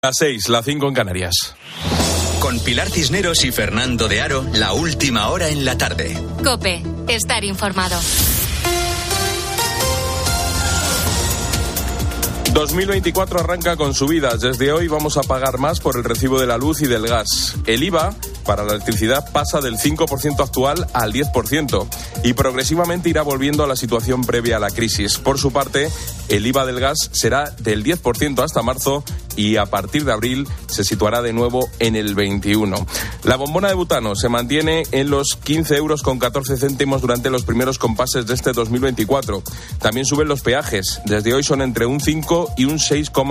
Las 6, las 5 en Canarias. Con Pilar Cisneros y Fernando de Aro, la última hora en la tarde. COPE, estar informado. 2024 arranca con subidas. Desde hoy vamos a pagar más por el recibo de la luz y del gas. El IVA para la electricidad pasa del 5% actual al 10% y progresivamente irá volviendo a la situación previa a la crisis. Por su parte, el IVA del gas será del 10% hasta marzo y a partir de abril se situará de nuevo en el 21%. La bombona de butano se mantiene en los 15,14 € durante los primeros compases de este 2024. También suben los peajes. Desde hoy son entre un 5 y un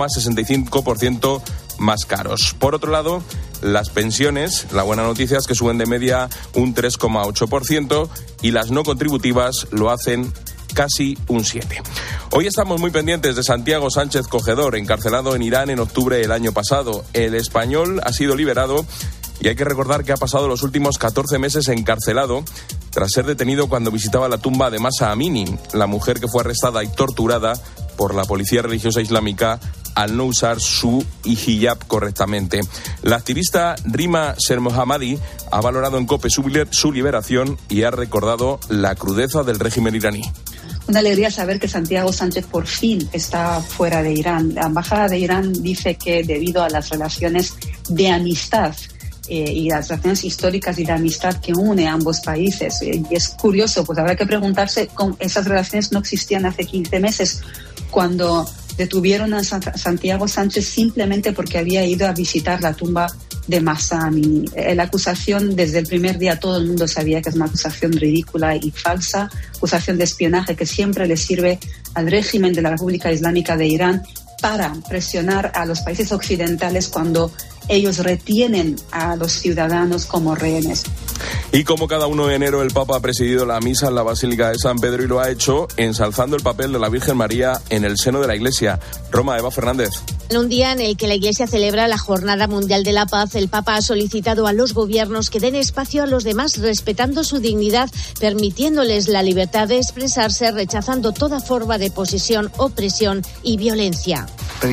6,65% más caros. Por otro lado, las pensiones, la buena noticia es que suben de media un 3,8% y las no contributivas lo hacen casi un 7%. Hoy estamos muy pendientes de Santiago Sánchez Cogedor, encarcelado en Irán en octubre del año pasado. El español ha sido liberado y hay que recordar que ha pasado los últimos 14 meses encarcelado tras ser detenido cuando visitaba la tumba de Mahsa Amini, la mujer que fue arrestada y torturada por la policía religiosa islámica al no usar su hijab correctamente. La activista Rima Sermohammadi ha valorado en COPE su liberación y ha recordado la crudeza del régimen iraní. Una alegría saber que Santiago Sánchez por fin está fuera de Irán. La embajada de Irán dice que debido a las relaciones de amistad y las relaciones históricas y de amistad que une a ambos países. Y es curioso, pues habrá que preguntarse, esas relaciones no existían hace 15 meses, cuando detuvieron a Santiago Sánchez simplemente porque había ido a visitar la tumba de Mahsa Amini. La acusación, desde el primer día todo el mundo sabía que es una acusación ridícula y falsa, acusación de espionaje que siempre le sirve al régimen de la República Islámica de Irán para presionar a los países occidentales cuando ellos retienen a los ciudadanos como rehenes. Y como cada 1 de enero el Papa ha presidido la misa en la Basílica de San Pedro y lo ha hecho ensalzando el papel de la Virgen María en el seno de la Iglesia. Roma, Eva Fernández. En un día en el que la Iglesia celebra la Jornada Mundial de la Paz, el Papa ha solicitado a los gobiernos que den espacio a los demás, respetando su dignidad, permitiéndoles la libertad de expresarse, rechazando toda forma de posesión, opresión y violencia.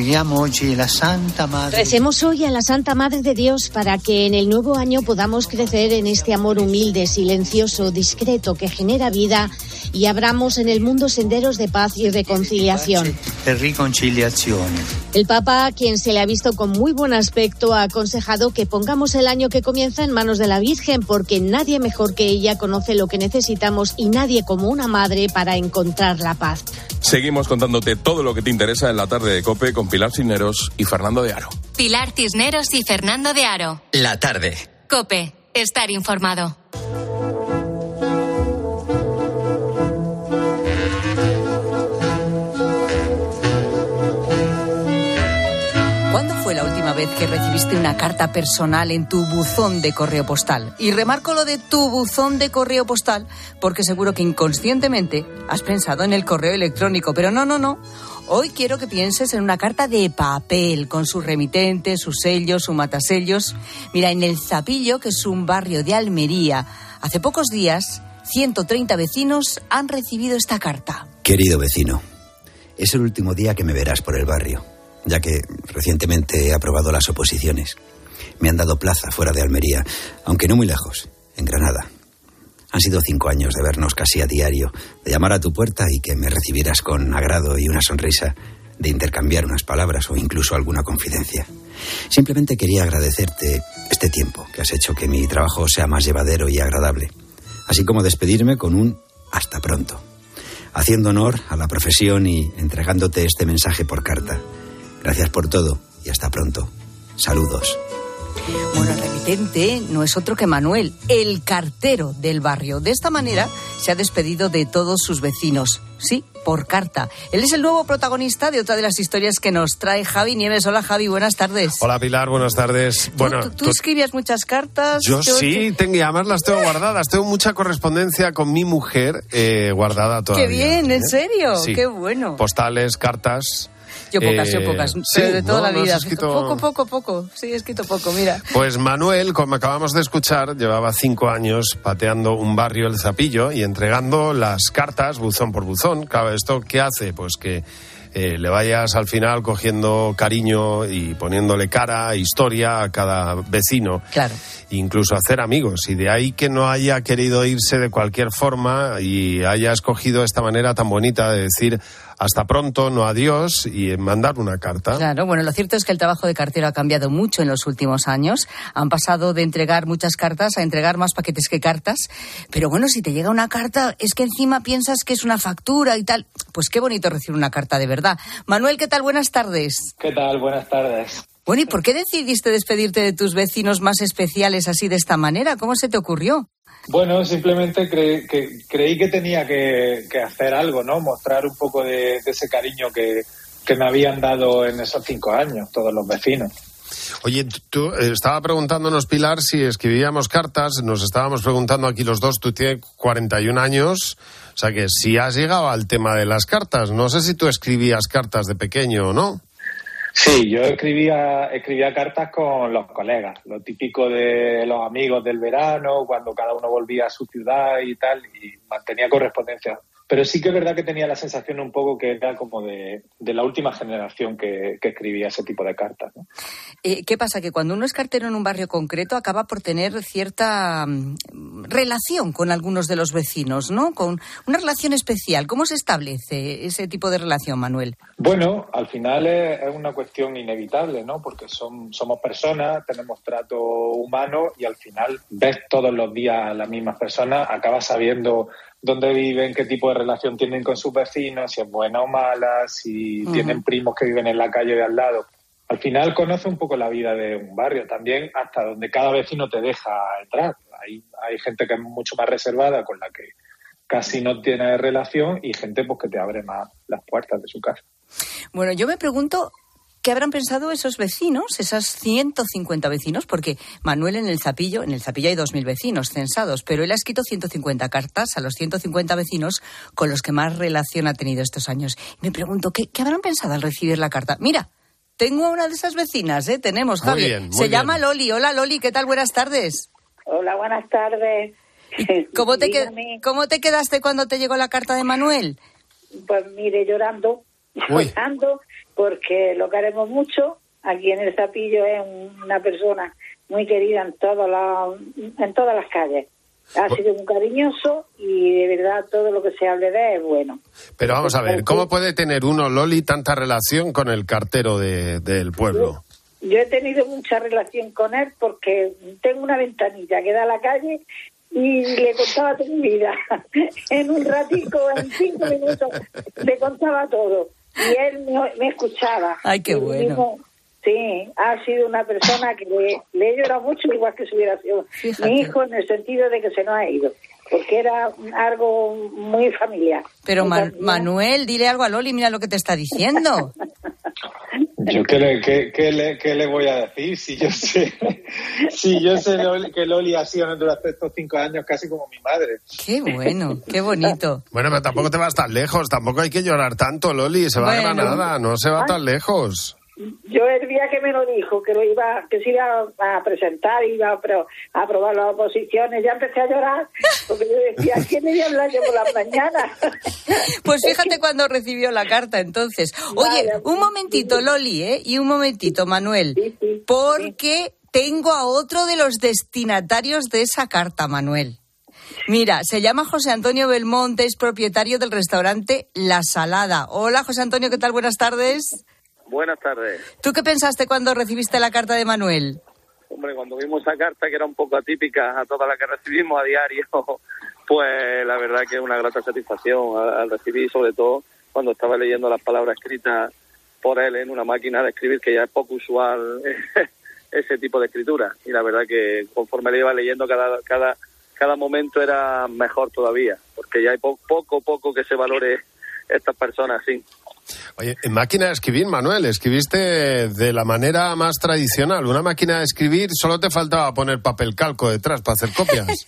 Recemos hoy a la Santa Madre de Dios para que en el nuevo año podamos crecer en este amor humilde, silencioso, discreto, que genera vida y abramos en el mundo senderos de paz y reconciliación. El Papa, a quien se le ha visto con muy buen aspecto, ha aconsejado que pongamos el año que comienza en manos de la Virgen, porque nadie mejor que ella conoce lo que necesitamos y nadie como una madre para encontrar la paz. Seguimos contándote todo lo que te interesa en la tarde de COPE con Pilar Cisneros y Fernando de Aro. Pilar Cisneros y Fernando de Aro. La tarde. COPE, estar informado. ¿Cuándo fue la última vez que recibiste una carta personal en tu buzón de correo postal? Y remarco lo de tu buzón de correo postal porque seguro que inconscientemente has pensado en el correo electrónico, pero no. Hoy quiero que pienses en una carta de papel, con su remitente, sus sellos, su matasellos. Mira, en El Zapillo, que es un barrio de Almería, hace pocos días, 130 vecinos han recibido esta carta. Querido vecino, es el último día que me verás por el barrio, ya que recientemente he aprobado las oposiciones. Me han dado plaza fuera de Almería, aunque no muy lejos, en Granada. Han sido 5 años de vernos casi a diario, de llamar a tu puerta y que me recibieras con agrado y una sonrisa, de intercambiar unas palabras o incluso alguna confidencia. Simplemente quería agradecerte este tiempo que has hecho que mi trabajo sea más llevadero y agradable, así como despedirme con un hasta pronto, haciendo honor a la profesión y entregándote este mensaje por carta. Gracias por todo y hasta pronto. Saludos. Bueno, el remitente no es otro que Manuel, el cartero del barrio. De esta manera se ha despedido de todos sus vecinos. Sí, por carta. Él es el nuevo protagonista de otra de las historias que nos trae Javi Nieves. Hola, Javi, buenas tardes. Hola, Pilar, buenas tardes. ¿Tú escribías muchas cartas? Yo sí, y además las tengo guardadas. Tengo mucha correspondencia con mi mujer guardada todavía. ¡Qué bien! ¿En serio? Sí. ¡Qué bueno! Postales, cartas. Yo pocas, sí, pero de toda la vida. Escrito... Poco. Sí, he escrito poco, mira. Pues Manuel, como acabamos de escuchar, llevaba 5 años pateando un barrio, El Zapillo, y entregando las cartas buzón por buzón. Claro, ¿esto qué hace? Pues que le vayas al final cogiendo cariño y poniéndole cara, historia a cada vecino. Claro. Incluso hacer amigos. Y de ahí que no haya querido irse de cualquier forma y haya escogido esta manera tan bonita de decir hasta pronto, no adiós, y mandar una carta. Claro, bueno, lo cierto es que el trabajo de cartero ha cambiado mucho en los últimos años. Han pasado de entregar muchas cartas a entregar más paquetes que cartas. Pero bueno, si te llega una carta, es que encima piensas que es una factura y tal. Pues qué bonito recibir una carta de verdad. Manuel, ¿qué tal? Buenas tardes. ¿Qué tal? Buenas tardes. Bueno, ¿y por qué decidiste despedirte de tus vecinos más especiales así de esta manera? ¿Cómo se te ocurrió? Bueno, simplemente creí que tenía que hacer algo, ¿no? Mostrar un poco de ese cariño que me habían dado en esos 5 años, todos los vecinos. Oye, tú estaba preguntándonos, Pilar, si escribíamos cartas. Nos estábamos preguntando aquí los dos. Tú tienes 41 años, o sea que si has llegado al tema de las cartas. No sé si tú escribías cartas de pequeño o no. Sí, yo escribía cartas con los colegas, lo típico de los amigos del verano, cuando cada uno volvía a su ciudad y tal, y mantenía correspondencia. Pero sí que es verdad que tenía la sensación un poco que era como de la última generación que escribía ese tipo de cartas, ¿no? ¿Qué pasa? Que cuando uno es cartero en un barrio concreto acaba por tener cierta relación con algunos de los vecinos, ¿no? Con una relación especial. ¿Cómo se establece ese tipo de relación, Manuel? Bueno, al final es una cuestión inevitable, ¿no? Porque somos personas, tenemos trato humano y al final ves todos los días a las mismas personas, acabas sabiendo dónde viven, qué tipo de relación tienen con sus vecinos, si es buena o mala, si tienen primos que viven en la calle de al lado. Al final conoce un poco la vida de un barrio también, hasta donde cada vecino te deja entrar. Hay gente que es mucho más reservada, con la que casi no tiene relación, y gente pues que te abre más las puertas de su casa. Bueno, yo me pregunto ¿qué habrán pensado esos vecinos, esas 150 vecinos? Porque Manuel en el Zapillo hay 2.000 vecinos censados, pero él ha escrito 150 cartas a los 150 vecinos con los que más relación ha tenido estos años. Y me pregunto, ¿qué habrán pensado al recibir la carta? Mira, tengo a una de esas vecinas, tenemos, Javi. Se llama Loli. Hola, Loli, ¿qué tal? Buenas tardes. Hola, buenas tardes. ¿Cómo te quedaste cuando te llegó la carta de Manuel? Pues mire, llorando, porque lo queremos mucho. Aquí en el Zapillo es una persona muy querida en todas las calles. Ha sido muy cariñoso y de verdad todo lo que se hable de él es bueno. Pero vamos a ver, ¿cómo puede tener uno, Loli, tanta relación con el cartero del pueblo? Yo he tenido mucha relación con él porque tengo una ventanilla que da a la calle y le contaba toda mi vida. En un ratico, en 5 minutos, le contaba todo. Y él me escuchaba. ¡Ay, qué bueno! Sí, ha sido una persona que le he llorado mucho, igual que si hubiera sido mi hijo, en el sentido de que se nos ha ido, porque era algo muy familiar. Pero Manuel, dile algo a Loli, mira lo que te está diciendo. Yo qué le voy a decir si yo sé que Loli ha sido durante estos 5 años casi como mi madre. Qué bueno, qué bonito. Bueno, pero tampoco te vas tan lejos, tampoco hay que llorar tanto, Loli, se va a Granada, no se va tan lejos. Yo el día que me lo dijo, que se iba a presentar, iba a aprobar las oposiciones, ya empecé a llorar, porque yo decía, ¿quién me iba a hablar yo por las mañanas? Pues fíjate cuando recibió la carta, entonces. Oye, un momentito, Loli, y un momentito, Manuel, porque tengo a otro de los destinatarios de esa carta, Manuel. Mira, se llama José Antonio Belmonte, es propietario del restaurante La Salada. Hola, José Antonio, ¿qué tal? Buenas tardes. Buenas tardes. ¿Tú qué pensaste cuando recibiste la carta de Manuel? Hombre, cuando vimos esa carta, que era un poco atípica a toda la que recibimos a diario, pues la verdad que es una grata satisfacción al recibir, sobre todo cuando estaba leyendo las palabras escritas por él en una máquina de escribir, que ya es poco usual ese tipo de escritura. Y la verdad que conforme le iba leyendo cada momento era mejor todavía, porque ya hay poco que se valore estas personas así. Oye, en máquina de escribir, Manuel, escribiste de la manera más tradicional. Una máquina de escribir, solo te faltaba poner papel calco detrás para hacer copias.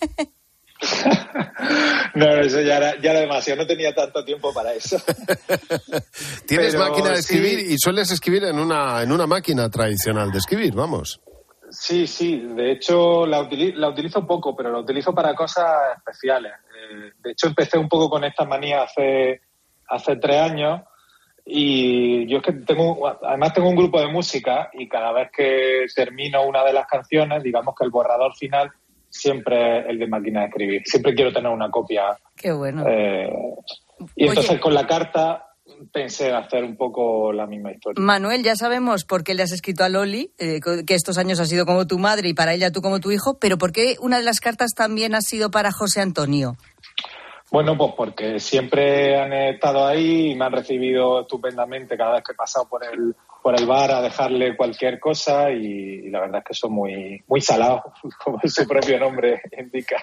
No, eso ya era demasiado, no tenía tanto tiempo para eso. Tienes máquina de escribir y sueles escribir en una máquina tradicional de escribir, vamos. Sí, de hecho la utilizo poco, pero la utilizo para cosas especiales. De hecho empecé un poco con esta manía hace 3 años. Y yo es que además tengo un grupo de música y cada vez que termino una de las canciones, digamos que el borrador final siempre es el de máquina de escribir. Siempre quiero tener una copia. Qué bueno. Y entonces con la carta pensé hacer un poco la misma historia. Manuel, ya sabemos por qué le has escrito a Loli, que estos años ha sido como tu madre y para ella tú como tu hijo, pero ¿por qué una de las cartas también ha sido para José Antonio? Bueno, pues porque siempre han estado ahí y me han recibido estupendamente cada vez que he pasado por el bar a dejarle cualquier cosa y la verdad es que son muy, muy salados, como su propio nombre indica.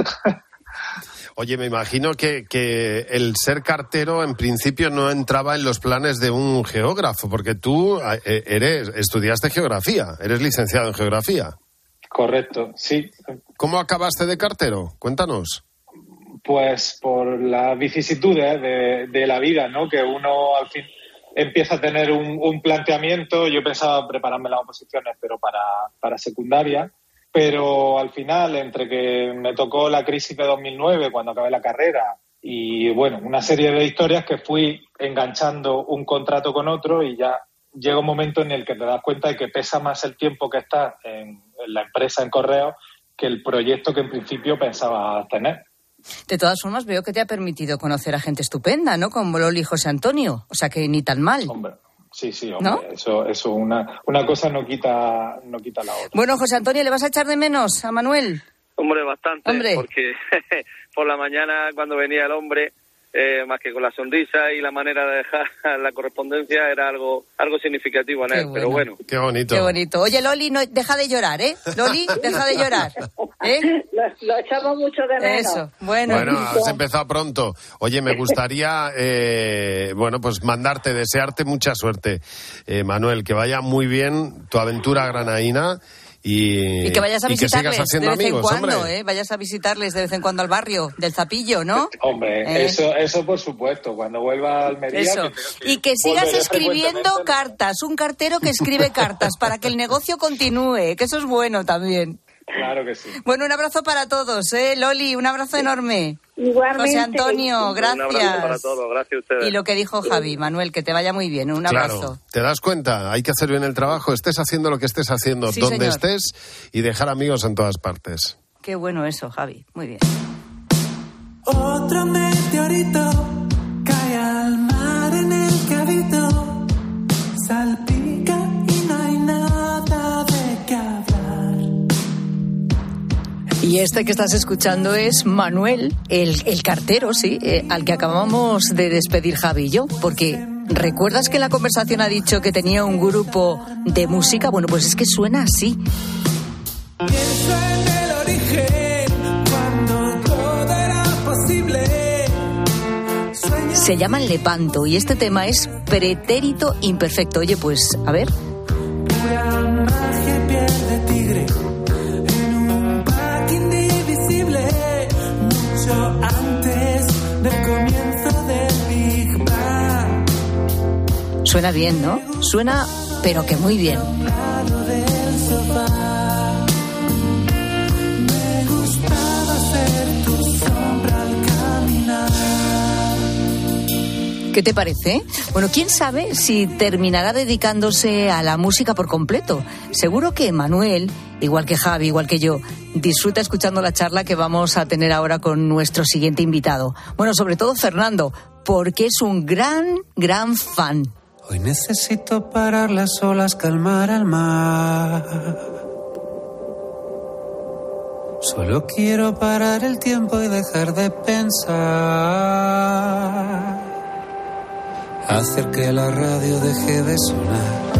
Oye, me imagino que el ser cartero en principio no entraba en los planes de un geógrafo, porque tú estudiaste geografía, eres licenciado en geografía. Correcto, sí. ¿Cómo acabaste de cartero? Cuéntanos. Pues por las vicisitudes de la vida, ¿no? Que uno al fin empieza a tener un planteamiento. Yo pensaba prepararme las oposiciones, pero para secundaria. Pero al final, entre que me tocó la crisis de 2009, cuando acabé la carrera, y bueno, una serie de historias que fui enganchando un contrato con otro y ya llega un momento en el que te das cuenta de que pesa más el tiempo que estás en la empresa, en Correos, que el proyecto que en principio pensaba tener. De todas formas, veo que te ha permitido conocer a gente estupenda, ¿no? Como Loli y José Antonio. O sea, que ni tan mal. Hombre, sí, hombre. ¿No? Eso una cosa no quita la otra. Bueno, José Antonio, ¿le vas a echar de menos a Manuel? Hombre, bastante. Hombre. Porque por la mañana, cuando venía el hombre, más que con la sonrisa y la manera de dejar la correspondencia, era algo significativo en él. Pero bueno. Qué bonito. Qué bonito. Oye, Loli, no, deja de llorar, ¿eh? Loli, deja de llorar. Lo echamos mucho de menos. Eso, bueno, has empezado pronto. Oye, me gustaría, pues desearte mucha suerte, Manuel, que vaya muy bien tu aventura granaína. Y que vayas a visitarles que sigas haciendo de vez en amigos, cuando, hombre. Vayas a visitarles de vez en cuando al barrio del Zapillo, ¿no? Hombre, eso por supuesto, cuando vuelva a Almería. Eso. Y que sigas escribiendo cartas, un cartero que escribe cartas para que el negocio continúe, que eso es bueno también. Claro que sí. Bueno, un abrazo para todos, Loli, un abrazo enorme. Igualmente. José Antonio, gracias. Un abrazo para todos, gracias a ustedes. Y lo que dijo Javi, Manuel, que te vaya muy bien, un abrazo. Claro, te das cuenta, hay que hacer bien el trabajo, estés haciendo lo que estés haciendo, sí, donde señor. estés, y dejar amigos en todas partes. Qué bueno eso, Javi, muy bien. Otro meteorito cae al mar en el que habito, salpica y no hay nada de qué hablar. Y este que estás escuchando es Manuel, el cartero, sí, al que acabamos de despedir Javi y yo, porque ¿recuerdas que en la conversación ha dicho que tenía un grupo de música? Bueno, pues es que suena así. Pienso en el origen, cuando todo era posible. Se llaman Lepanto y este tema es Pretérito Imperfecto. Oye, pues, a ver. Pura magia y piel de tigre. Antes del comienzo del Big Bang. Suena bien, ¿no? Suena, pero que muy bien. Me gustaba ser tu sombra al caminar. ¿Qué te parece? Bueno, quién sabe si terminará dedicándose a la música por completo. Seguro que Manuel, igual que Javi, igual que yo, disfruta escuchando la charla que vamos a tener ahora con nuestro siguiente invitado. Bueno, sobre todo Fernando, porque es un gran fan. Hoy necesito parar las olas, calmar al mar. Solo quiero parar el tiempo y dejar de pensar. Hacer que la radio deje de sonar.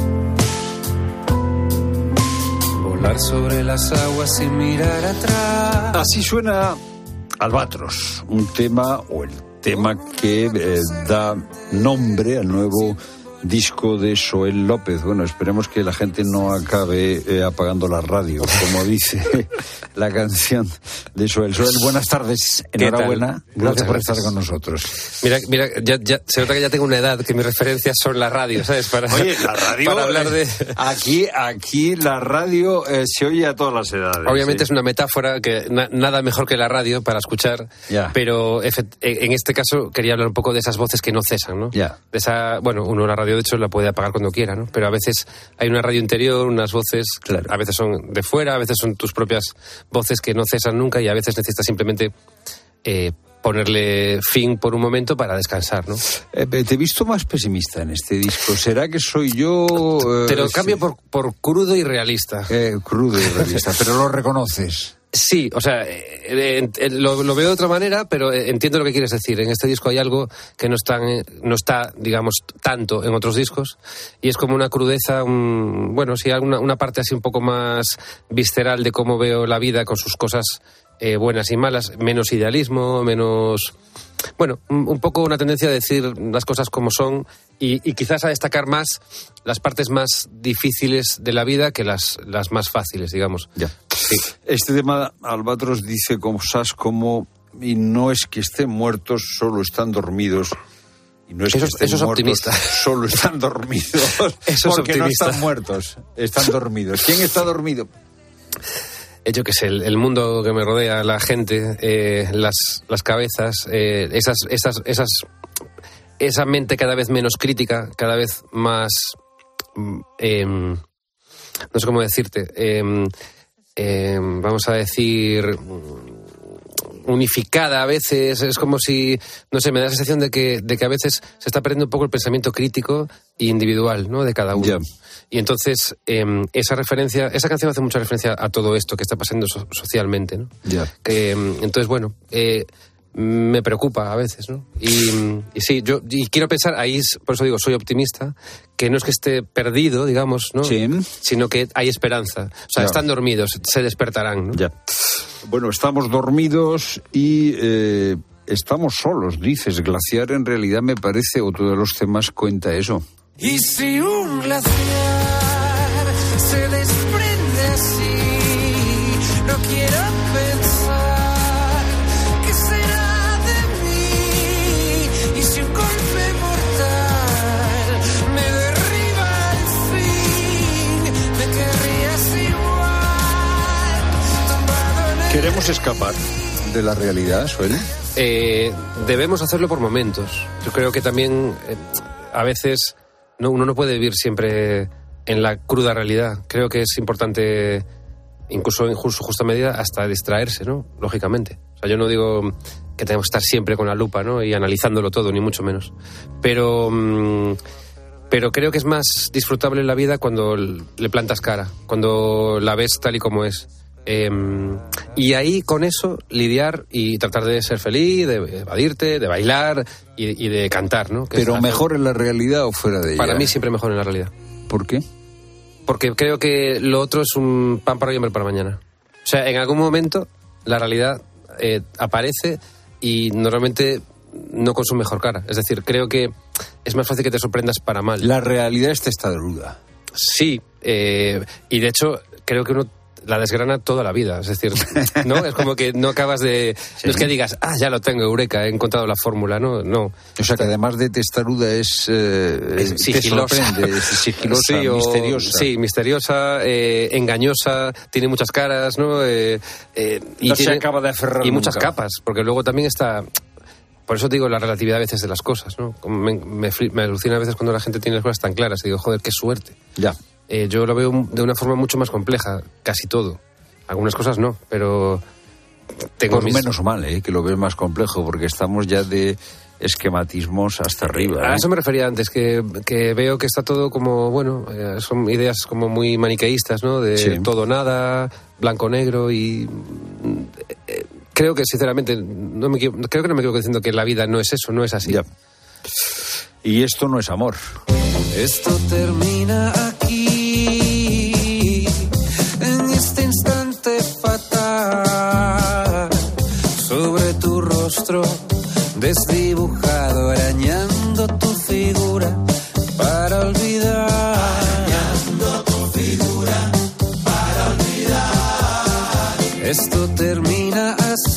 Volar sobre las aguas sin mirar atrás. Así suena Albatros, un tema o el tema que da nombre al nuevo disco de Soel López. Bueno, esperemos que la gente no acabe apagando la radio, como dice la canción de Soel. Soel, buenas tardes, enhorabuena, gracias por estar con nosotros. Mira, ya se nota que ya tengo una edad, que mis referencias son la radio, ¿sabes? Oye, la radio, para hablar de... Aquí la radio se oye a todas las edades. Obviamente es una metáfora, que nada mejor que la radio para escuchar, pero en este caso quería hablar un poco de esas voces que no cesan, ¿no? De esa, bueno, uno la radio de hecho la puede apagar cuando quiera, ¿no? Pero a veces hay una radio interior, unas voces, a veces son de fuera, a veces son tus propias voces que no cesan nunca y a veces necesitas simplemente ponerle fin por un momento para descansar, ¿no? Te he visto más pesimista en este disco. ¿Será que soy yo...? Te lo cambio por crudo y realista. Crudo y realista, pero lo reconoces. Sí, o sea, lo veo de otra manera, pero entiendo lo que quieres decir. En este disco hay algo que no está, digamos, tanto en otros discos, y es como una crudeza, sí, una parte así un poco más visceral de cómo veo la vida con sus cosas buenas y malas, menos idealismo, menos... Bueno, un poco una tendencia a decir las cosas como son y quizás a destacar más las partes más difíciles de la vida que las más fáciles, digamos. Ya. Sí. Este tema, Albatros dice cosas como: y no es que estén muertos, solo están dormidos. Y no es que estén muertos, optimista. Solo están dormidos. Eso porque es optimista. No están muertos, están dormidos. ¿Quién está dormido? Yo qué sé, el mundo que me rodea, la gente, las cabezas, esa mente cada vez menos crítica, cada vez más, no sé cómo decirte, vamos a decir, unificada a veces. Es como si, no sé, me da la sensación de que a veces se está perdiendo un poco el pensamiento crítico e individual, ¿no?, de cada uno. Yeah. Y entonces esa canción hace mucha referencia a todo esto que está pasando socialmente, ¿no? Yeah. Entonces, bueno, me preocupa a veces, ¿no? Y sí, yo quiero pensar, ahí por eso digo, soy optimista, que no es que esté perdido, digamos, ¿no? Sí. Sino que hay esperanza. O sea, están dormidos, se despertarán, ¿no? Ya. Bueno, estamos dormidos y estamos solos, dices. Glaciar en realidad me parece otro de los temas, cuenta eso. Y si un glaciar se desprende así, no quiero pensar qué será de mí. Y si un golpe mortal me derriba al fin, me querrías igual, tumbado en el... ¿Queremos escapar de la realidad, Suel? Debemos hacerlo por momentos. Yo creo que también a veces... No, uno no puede vivir siempre en la cruda realidad. Creo que es importante, incluso en su justa medida, hasta distraerse, ¿no? Lógicamente. O sea, yo no digo que tenemos que estar siempre con la lupa, ¿no?, y analizándolo todo, ni mucho menos. Pero creo que es más disfrutable la vida cuando le plantas cara, cuando la ves tal y como es. Y ahí, con eso, lidiar y tratar de ser feliz, de evadirte, de bailar y de cantar, ¿no? ¿Pero mejor en la realidad o fuera de ella? Para mí siempre mejor en la realidad. ¿Por qué? Porque creo que lo otro es un pan para hoy y hambre para mañana. O sea, en algún momento la realidad aparece y normalmente no con su mejor cara. Es decir, creo que es más fácil que te sorprendas para mal. La realidad está testaruda. Sí, y de hecho creo que uno la desgrana toda la vida, es decir, ¿no? Es como que no acabas de... Sí. No es que digas, ya lo tengo, eureka, he encontrado la fórmula, ¿no? O sea, que además de testaruda es sigilosa. Es sigilosa, sí, misteriosa. Sí, misteriosa, engañosa, tiene muchas caras, ¿no? Y se acaba de aferrar y muchas nunca. capas, porque luego también está... Por eso digo la relatividad a veces de las cosas, ¿no? Me alucina a veces cuando la gente tiene las cosas tan claras y digo, joder, qué suerte. Ya. Yo lo veo de una forma mucho más compleja, casi todo. Algunas cosas no, pero tengo menos mal, que lo ves más complejo, porque estamos ya de esquematismos hasta arriba. A eso me refería antes, que veo que está todo como, bueno, son ideas como muy maniqueístas, ¿no? De todo nada, blanco-negro y... creo que, sinceramente, creo que no me equivoco diciendo que la vida no es eso, no es así. Ya. Y esto no es amor. Esto termina aquí, en este instante fatal, sobre tu rostro desdibujado, arañando tu figura para esto termina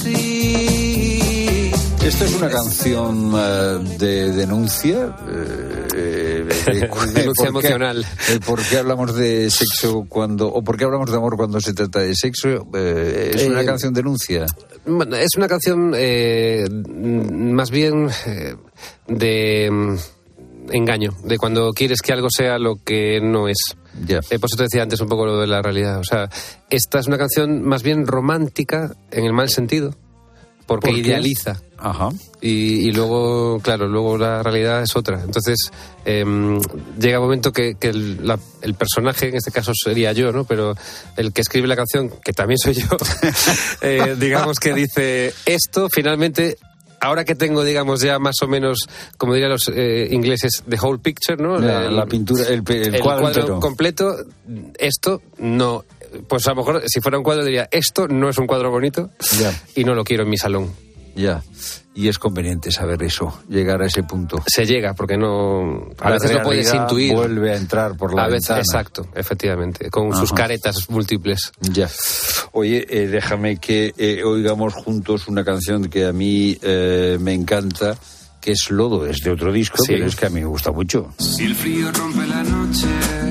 así. Esta es una canción de denuncia. Denuncia emocional. ¿Por qué hablamos de sexo o por qué hablamos de amor cuando se trata de sexo? ¿Es una canción denuncia? Es una canción más bien de engaño, de cuando quieres que algo sea lo que no es. Yeah. Por eso te decía antes un poco lo de la realidad. O sea, esta es una canción más bien romántica en el mal sentido, porque idealiza. Ajá. Y luego, claro, luego la realidad es otra. Entonces, llega un momento que el personaje, en este caso sería yo, ¿no? Pero el que escribe la canción, que también soy yo, digamos que dice esto, finalmente, ahora que tengo, digamos, ya más o menos, como dirían los ingleses, the whole picture, ¿no? La pintura, el cuadro completo, esto no. Pues a lo mejor, si fuera un cuadro, diría, esto no es un cuadro bonito y no lo quiero en mi salón. Ya, y es conveniente saber eso, llegar a ese punto. Se llega, porque no... A veces lo puedes intuir. Vuelve a entrar por la ventana. Exacto, efectivamente, con sus caretas múltiples. Ya. Oye, déjame que oigamos juntos una canción que a mí me encanta, que es Lodo, es de otro disco, pero es que a mí me gusta mucho. Si el frío rompe la noche,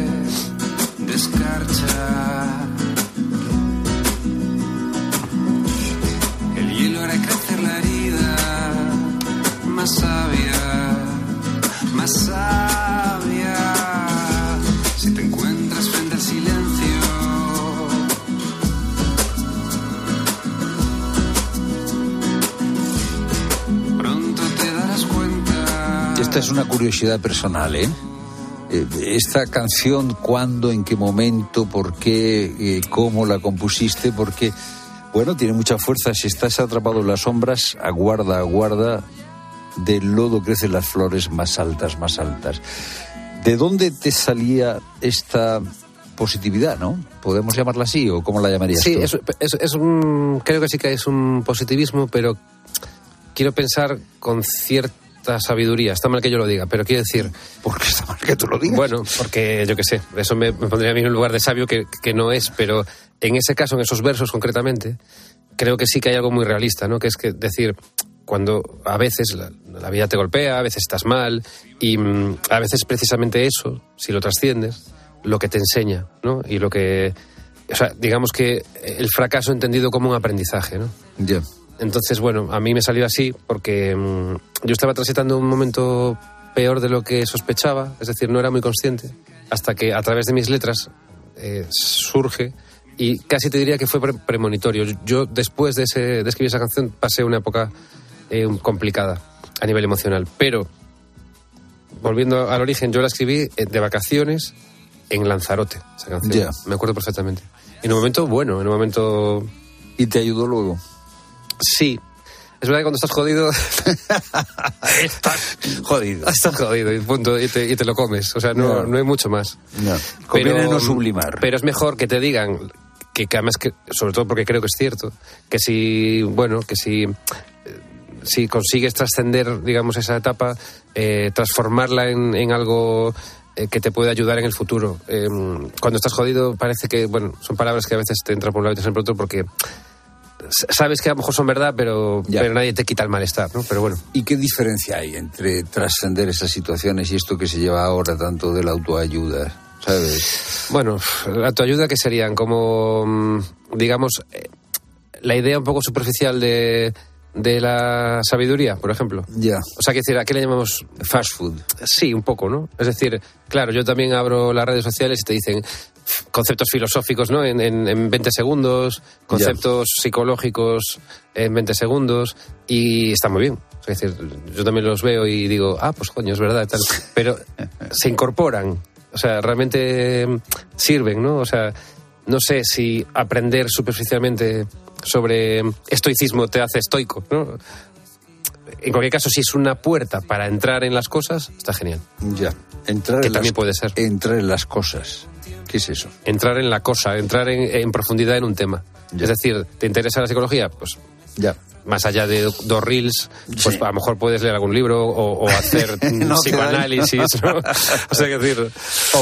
descarcha. El hielo hará crecer la herida, más sabia, más sabia. Si te encuentras frente al silencio, pronto te darás cuenta. Esta es una curiosidad personal, ¿eh? Esta canción, ¿cuándo, en qué momento, por qué, cómo la compusiste? Porque, bueno, tiene mucha fuerza. Si estás atrapado en las sombras, aguarda, aguarda. Del lodo crecen las flores más altas, más altas. ¿De dónde te salía esta positividad, no? ¿Podemos llamarla así o cómo la llamarías tú? Sí, creo que sí que es un positivismo, pero quiero pensar con cierta sabiduría. Está mal que yo lo diga, pero quiero decir... ¿Por qué está mal que tú lo digas? Bueno, porque yo qué sé, eso me pondría a mí en un lugar de sabio que no es, pero en ese caso, en esos versos concretamente, creo que sí que hay algo muy realista, ¿no? Que es que decir, cuando a veces la vida te golpea, a veces estás mal, y a veces precisamente eso, si lo trasciendes, lo que te enseña, ¿no? Y lo que... O sea, digamos que el fracaso entendido como un aprendizaje, ¿no? Ya. Yeah. Entonces, bueno, a mí me salió así porque yo estaba transitando un momento peor de lo que sospechaba, es decir, no era muy consciente, hasta que a través de mis letras surge, y casi te diría que fue premonitorio. Yo después de escribir esa canción pasé una época complicada a nivel emocional, pero volviendo al origen, yo la escribí de vacaciones en Lanzarote, esa canción. Yeah. Me acuerdo perfectamente. En un momento bueno, en un momento... ¿Y te ayudó luego? Sí. Es verdad que cuando estás jodido... Estás jodido. Estás jodido, y punto, y te lo comes. O sea, no hay mucho más. No. Conviene no sublimar. Pero es mejor que te digan, que además, sobre todo porque creo que es cierto, que si consigues trascender, digamos, esa etapa, transformarla en algo... que te puede ayudar en el futuro. Cuando estás jodido parece que, bueno, son palabras que a veces te entran por un lado y te entran por otro porque sabes que a lo mejor son verdad, pero nadie te quita el malestar, ¿no? Pero bueno. ¿Y qué diferencia hay entre trascender esas situaciones y esto que se lleva ahora tanto de la autoayuda, sabes? Bueno, la autoayuda que serían como, digamos, la idea un poco superficial de la sabiduría, por ejemplo. Ya. O sea, que decir, ¿a qué le llamamos? Fast food. Sí, un poco, ¿no? Es decir, claro, yo también abro las redes sociales y te dicen conceptos filosóficos, ¿no? En 20 segundos, conceptos psicológicos en 20 segundos, y está muy bien. Es decir, yo también los veo y digo, pues coño, es verdad, tal. Pero se incorporan, o sea, realmente sirven, ¿no? O sea, no sé si aprender superficialmente sobre estoicismo te hace estoico, ¿no? En cualquier caso, si es una puerta para entrar en las cosas, está genial. Ya. También puede ser. Entrar en las cosas. ¿Qué es eso? Entrar en la cosa, entrar en profundidad en un tema. Ya. Es decir, ¿te interesa la psicología? Pues ya. Más allá de 2 reels, pues a lo mejor puedes leer algún libro o hacer psicoanálisis, ¿no? O sea, es decir,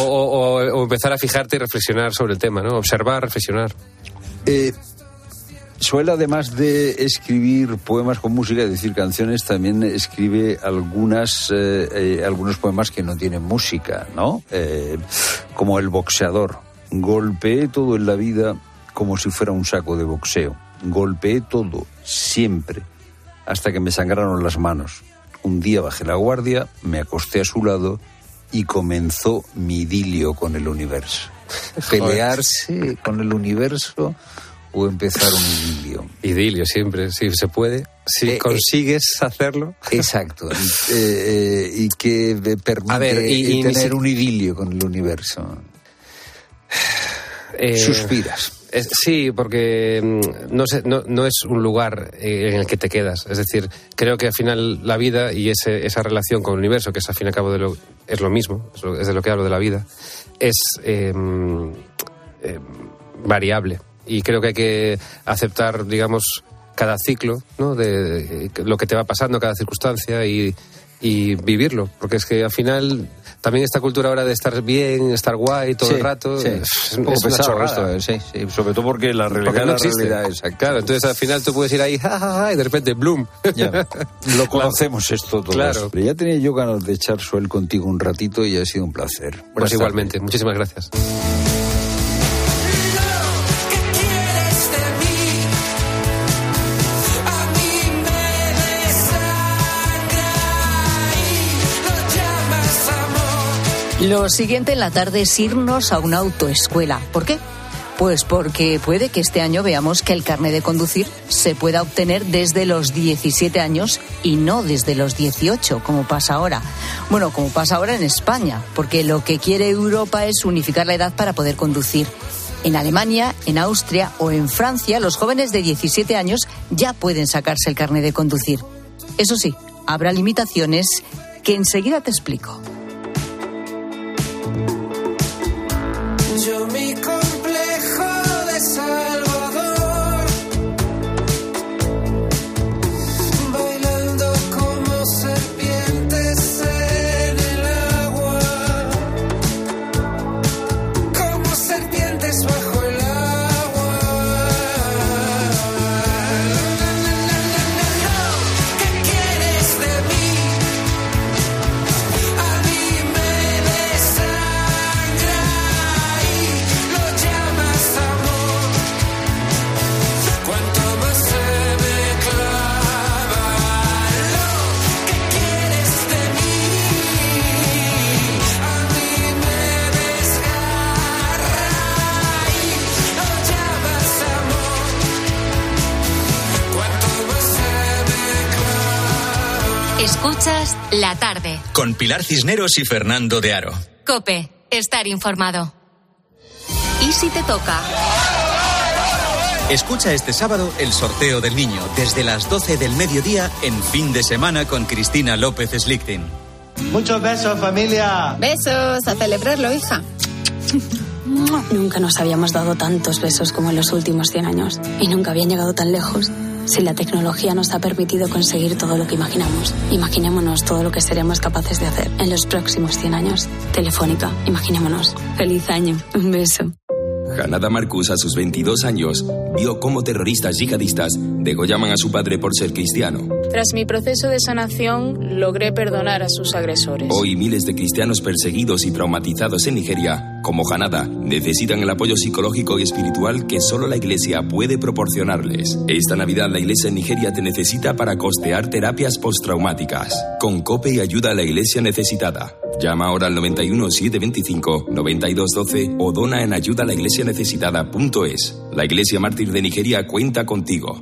o empezar a fijarte y reflexionar sobre el tema, ¿no? Observar, reflexionar. Suele, además de escribir poemas con música, es decir, canciones, también escribe algunos poemas que no tienen música, ¿no? Como El boxeador. Golpeé todo en la vida como si fuera un saco de boxeo. Golpeé todo, siempre, hasta que me sangraron las manos. Un día bajé la guardia, me acosté a su lado y comenzó mi idilio con el universo. Pelearse con el universo o empezar un idilio. Idilio siempre, si se puede. Si consigues hacerlo. Exacto. Y que permite tener un idilio con el universo. Suspiras. Sí, porque no es un lugar en el que te quedas. Es decir, creo que al final la vida y esa relación con el universo, que es al fin y al cabo es lo mismo, es de lo que hablo de la vida, es variable. Y creo que hay que aceptar, digamos, cada ciclo, ¿no? De lo que te va pasando, cada circunstancia y vivirlo. Porque es que al final también esta cultura ahora de estar bien, estar guay todo el rato, es un poco pesado esto, sí, sobre todo porque la realidad no existe. Claro, entonces al final tú puedes ir ahí, y de repente, ¡bloom! Ya, lo conocemos esto todo. Claro. Pero ya tenía yo ganas de echar suel contigo un ratito y ha sido un placer. Pues igualmente, muchísimas gracias. Lo siguiente en la tarde es irnos a una autoescuela. ¿Por qué? Pues porque puede que este año veamos que el carnet de conducir se pueda obtener desde los 17 años y no desde los 18, como pasa ahora. Bueno, como pasa ahora en España, porque lo que quiere Europa es unificar la edad para poder conducir. En Alemania, en Austria o en Francia, los jóvenes de 17 años ya pueden sacarse el carnet de conducir. Eso sí, habrá limitaciones que enseguida te explico. Yo mi complejo de Salvador, bailando como serpientes en el agua, como serpientes bajo el agua. ¿Qué quieres de mí? A mí me desangra. Escuchas La Tarde. Con Pilar Cisneros y Fernando de Aro. COPE. Estar informado. ¿Y si te toca? Escucha este sábado el sorteo del niño desde las 12 del mediodía en Fin de Semana con Cristina López Slichting. Muchos besos, familia. Besos, a celebrarlo, hija. Nunca nos habíamos dado tantos besos como en los últimos 100 años y nunca habían llegado tan lejos. Si la tecnología nos ha permitido conseguir todo lo que imaginamos, imaginémonos todo lo que seremos capaces de hacer en los próximos 100 años. Telefónica, imaginémonos. Feliz año. Un beso. Hanada Marcus, a sus 22 años, vio cómo terroristas yihadistas degollaban a su padre por ser cristiano. Tras mi proceso de sanación, logré perdonar a sus agresores. Hoy miles de cristianos perseguidos y traumatizados en Nigeria, como Hanada, necesitan el apoyo psicológico y espiritual que solo la Iglesia puede proporcionarles. Esta Navidad la Iglesia en Nigeria te necesita para costear terapias postraumáticas. Con COPE y ayuda a la Iglesia necesitada. Llama ahora al 91 725 9212 o dona en ayudalaiglesianecesitada.es. La Iglesia Mártir de Nigeria cuenta contigo.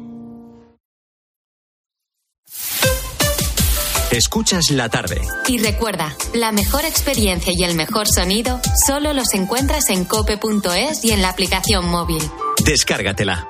Escuchas La Tarde. Y recuerda, la mejor experiencia y el mejor sonido solo los encuentras en cope.es y en la aplicación móvil. Descárgatela.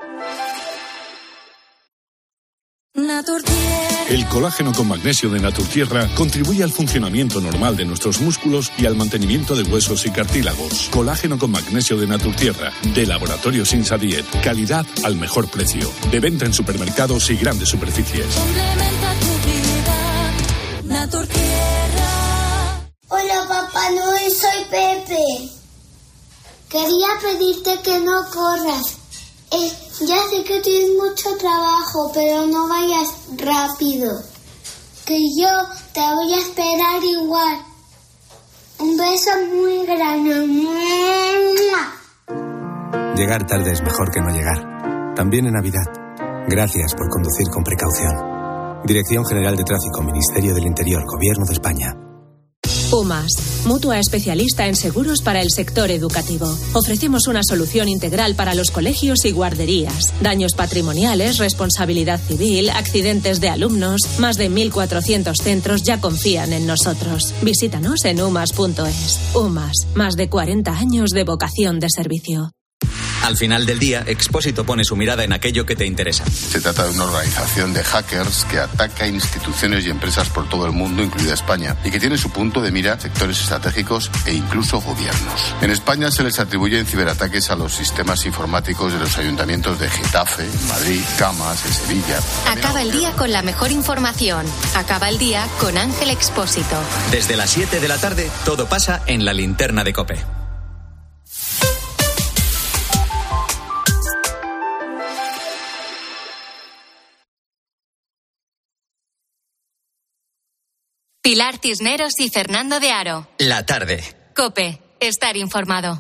El colágeno con magnesio de Naturtierra contribuye al funcionamiento normal de nuestros músculos y al mantenimiento de huesos y cartílagos. Colágeno con magnesio de Naturtierra, de Laboratorios Insadiet. Calidad al mejor precio. De venta en supermercados y grandes superficies. Complementa tu vida, Naturtierra. Hola, Papá Noel, soy Pepe. Quería pedirte que no corras, Ya sé que tienes mucho trabajo, pero no vayas rápido. Que yo te voy a esperar igual. Un beso muy grande. Llegar tarde es mejor que no llegar. También en Navidad. Gracias por conducir con precaución. Dirección General de Tráfico, Ministerio del Interior, Gobierno de España. UMAS, mutua especialista en seguros para el sector educativo. Ofrecemos una solución integral para los colegios y guarderías. Daños patrimoniales, responsabilidad civil, accidentes de alumnos. Más de 1.400 centros ya confían en nosotros. Visítanos en umas.es. UMAS, más de 40 años de vocación de servicio. Al final del día, Expósito pone su mirada en aquello que te interesa. Se trata de una organización de hackers que ataca instituciones y empresas por todo el mundo, incluida España, y que tiene su punto de mira sectores estratégicos e incluso gobiernos. En España se les atribuyen ciberataques a los sistemas informáticos de los ayuntamientos de Getafe, Madrid, Camas, en Sevilla. Acaba el día con la mejor información. Acaba el día con Ángel Expósito. Desde las 7 de la tarde, todo pasa en la linterna de COPE. Pilar Cisneros y Fernando de Aro. La tarde. COPE. Estar informado.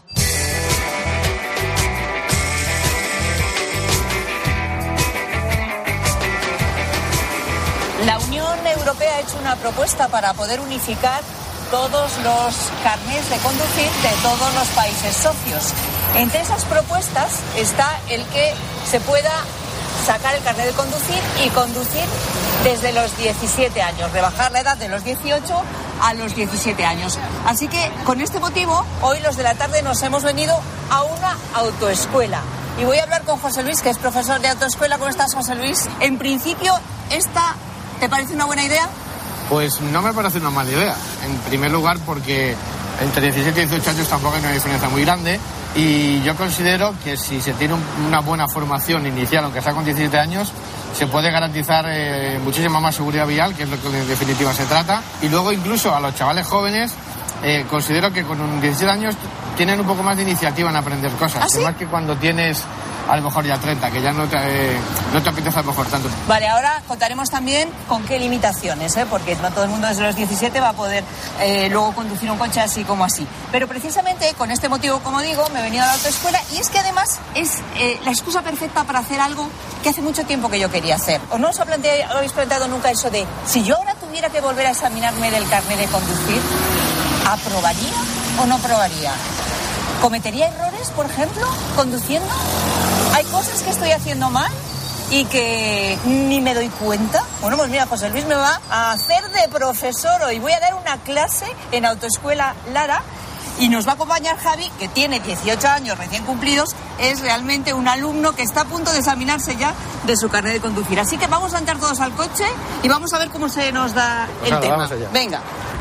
La Unión Europea ha hecho una propuesta para poder unificar todos los carnés de conducir de todos los países socios. Entre esas propuestas está el que se pueda sacar el carnet de conducir y conducir desde los 17 años, rebajar la edad de los 18 a los 17 años. Así que, con este motivo, hoy los de la tarde nos hemos venido a una autoescuela. Y voy a hablar con José Luis, que es profesor de autoescuela. ¿Cómo estás, José Luis? En principio, ¿esta te parece una buena idea? Pues no me parece una mala idea. En primer lugar, porque entre 17 y 18 años tampoco hay una diferencia muy grande. Y yo considero que si se tiene una buena formación inicial, aunque sea con 17 años, se puede garantizar muchísima más seguridad vial, que es lo que en definitiva se trata. Y luego incluso a los chavales jóvenes, considero que con 17 años tienen un poco más de iniciativa en aprender cosas. ¿Ah, sí? Más que cuando tienes a lo mejor ya 30, que ya no te apetece a lo mejor tanto. Vale, ahora contaremos también con qué limitaciones, porque no todo el mundo desde los 17 va a poder luego conducir un coche así como así. Pero precisamente con este motivo, como digo, me he venido a la autoescuela y es que además es la excusa perfecta para hacer algo que hace mucho tiempo que yo quería hacer. ¿O no os habéis planteado nunca eso de, si yo ahora tuviera que volver a examinarme del carnet de conducir, ¿aprobaría o no aprobaría? ¿Cometería errores, por ejemplo, conduciendo? ¿Hay cosas que estoy haciendo mal y que ni me doy cuenta? Bueno, pues mira, José Luis me va a hacer de profesor hoy. Voy a dar una clase en Autoescuela Lara y nos va a acompañar Javi, que tiene 18 años recién cumplidos. Es realmente un alumno que está a punto de examinarse ya de su carnet de conducir. Así que vamos a entrar todos al coche y vamos a ver cómo se nos da el tema. Venga.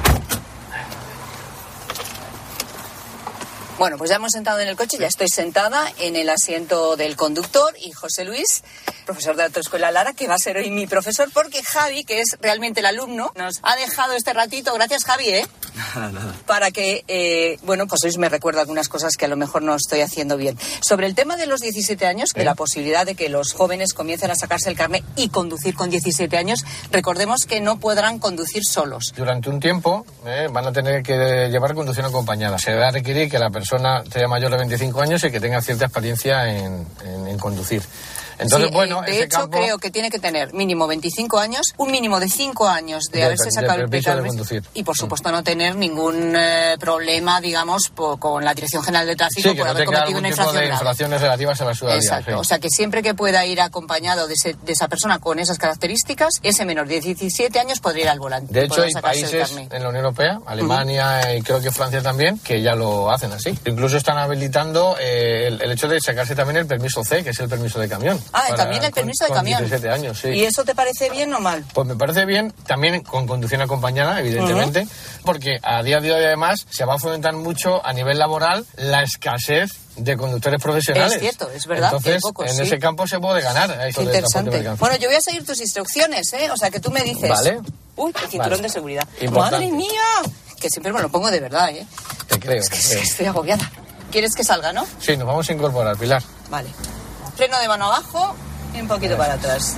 Bueno, pues ya hemos sentado en el coche, ya estoy sentada en el asiento del conductor y José Luis, profesor de Autoescuela Lara, que va a ser hoy mi profesor, porque Javi, que es realmente el alumno, nos ha dejado este ratito. Gracias, Javi, Nada. Para que, José Luis me recuerda algunas cosas que a lo mejor no estoy haciendo bien. Sobre el tema de los 17 años, de la posibilidad de que los jóvenes comiencen a sacarse el carnet y conducir con 17 años, recordemos que no podrán conducir solos. Durante un tiempo van a tener que llevar conducción acompañada. Se va a requerir que la persona sea mayor de 25 años y que tenga cierta experiencia en conducir. Entonces, de hecho, creo que tiene que tener mínimo 25 años, un mínimo de 5 años de haberse sacado el permiso de conducir. Y, por supuesto, no tener ningún problema, digamos, con la Dirección General de Tráfico por haber cometido una infracción grave. Infracciones relativas a la ciudadanía. Exacto. Sí. O sea, que siempre que pueda ir acompañado de esa persona con esas características, ese menor de 17 años podría ir al volante. De hecho, hay países en la Unión Europea, Alemania y creo que Francia también, que ya lo hacen así. Incluso están habilitando el hecho de sacarse también el permiso C, que es el permiso de camión. También el permiso de camión. 17 años, sí. ¿Y eso te parece bien o mal? Pues me parece bien, también con conducción acompañada, evidentemente, porque a día de hoy además se va a fomentar mucho a nivel laboral la escasez de conductores profesionales. Es cierto, es verdad. Entonces, en ese campo se puede ganar. Interesante. Bueno, yo voy a seguir tus instrucciones, O sea, que tú me dices... Vale. Uy, el cinturón de seguridad. Importante. ¡Madre mía! Que siempre me lo pongo de verdad, Te creo. Es que estoy agobiada. ¿Quieres que salga, no? Sí, nos vamos a incorporar, Pilar. Vale. Freno de mano abajo y un poquito para atrás.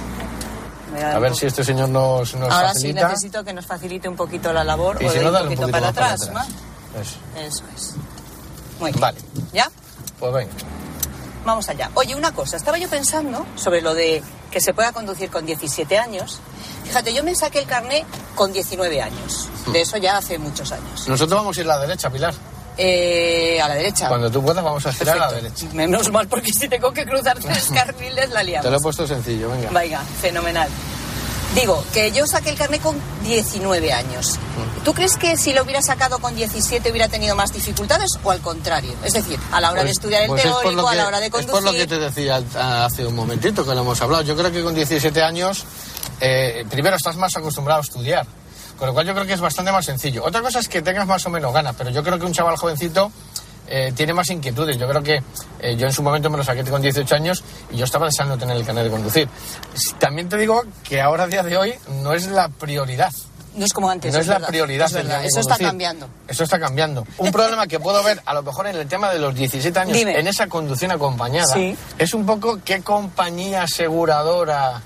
A ver si este señor nos ahora facilita. Ahora sí necesito que nos facilite un poquito la labor. Y o si de no, un dale poquito para atrás. ¿No? Eso es. Muy bien. Vale. ¿Ya? Pues venga. Vamos allá. Oye, una cosa. Estaba yo pensando sobre lo de que se pueda conducir con 17 años. Fíjate, yo me saqué el carné con 19 años. De eso ya hace muchos años. Nosotros vamos a ir a la derecha, Pilar. A la derecha. Cuando tú puedas vamos a girar a la derecha. Menos mal, porque si tengo que cruzar 3 carriles la liamos. Te lo he puesto sencillo, venga. Venga, fenomenal. Digo, que yo saqué el carné con 19 años. ¿Tú crees que si lo hubiera sacado con 17 hubiera tenido más dificultades o al contrario? Es decir, a la hora de estudiar el teórico, a la hora de conducir... Es por lo que te decía hace un momentito, que lo hemos hablado. Yo creo que con 17 años, primero estás más acostumbrado a estudiar. Con lo cual yo creo que es bastante más sencillo. Otra cosa es que tengas más o menos ganas, pero yo creo que un chaval jovencito tiene más inquietudes. Yo creo que yo en su momento me lo saqué con 18 años y yo estaba deseando tener el carnet de conducir. También te digo que ahora, a día de hoy, no es la prioridad. No es como antes. No es la prioridad. Es verdad. Eso está cambiando. Eso está cambiando. Un problema que puedo ver, a lo mejor en el tema de los 17 años, Dime. en esa conducción acompañada, sí, es un poco qué compañía aseguradora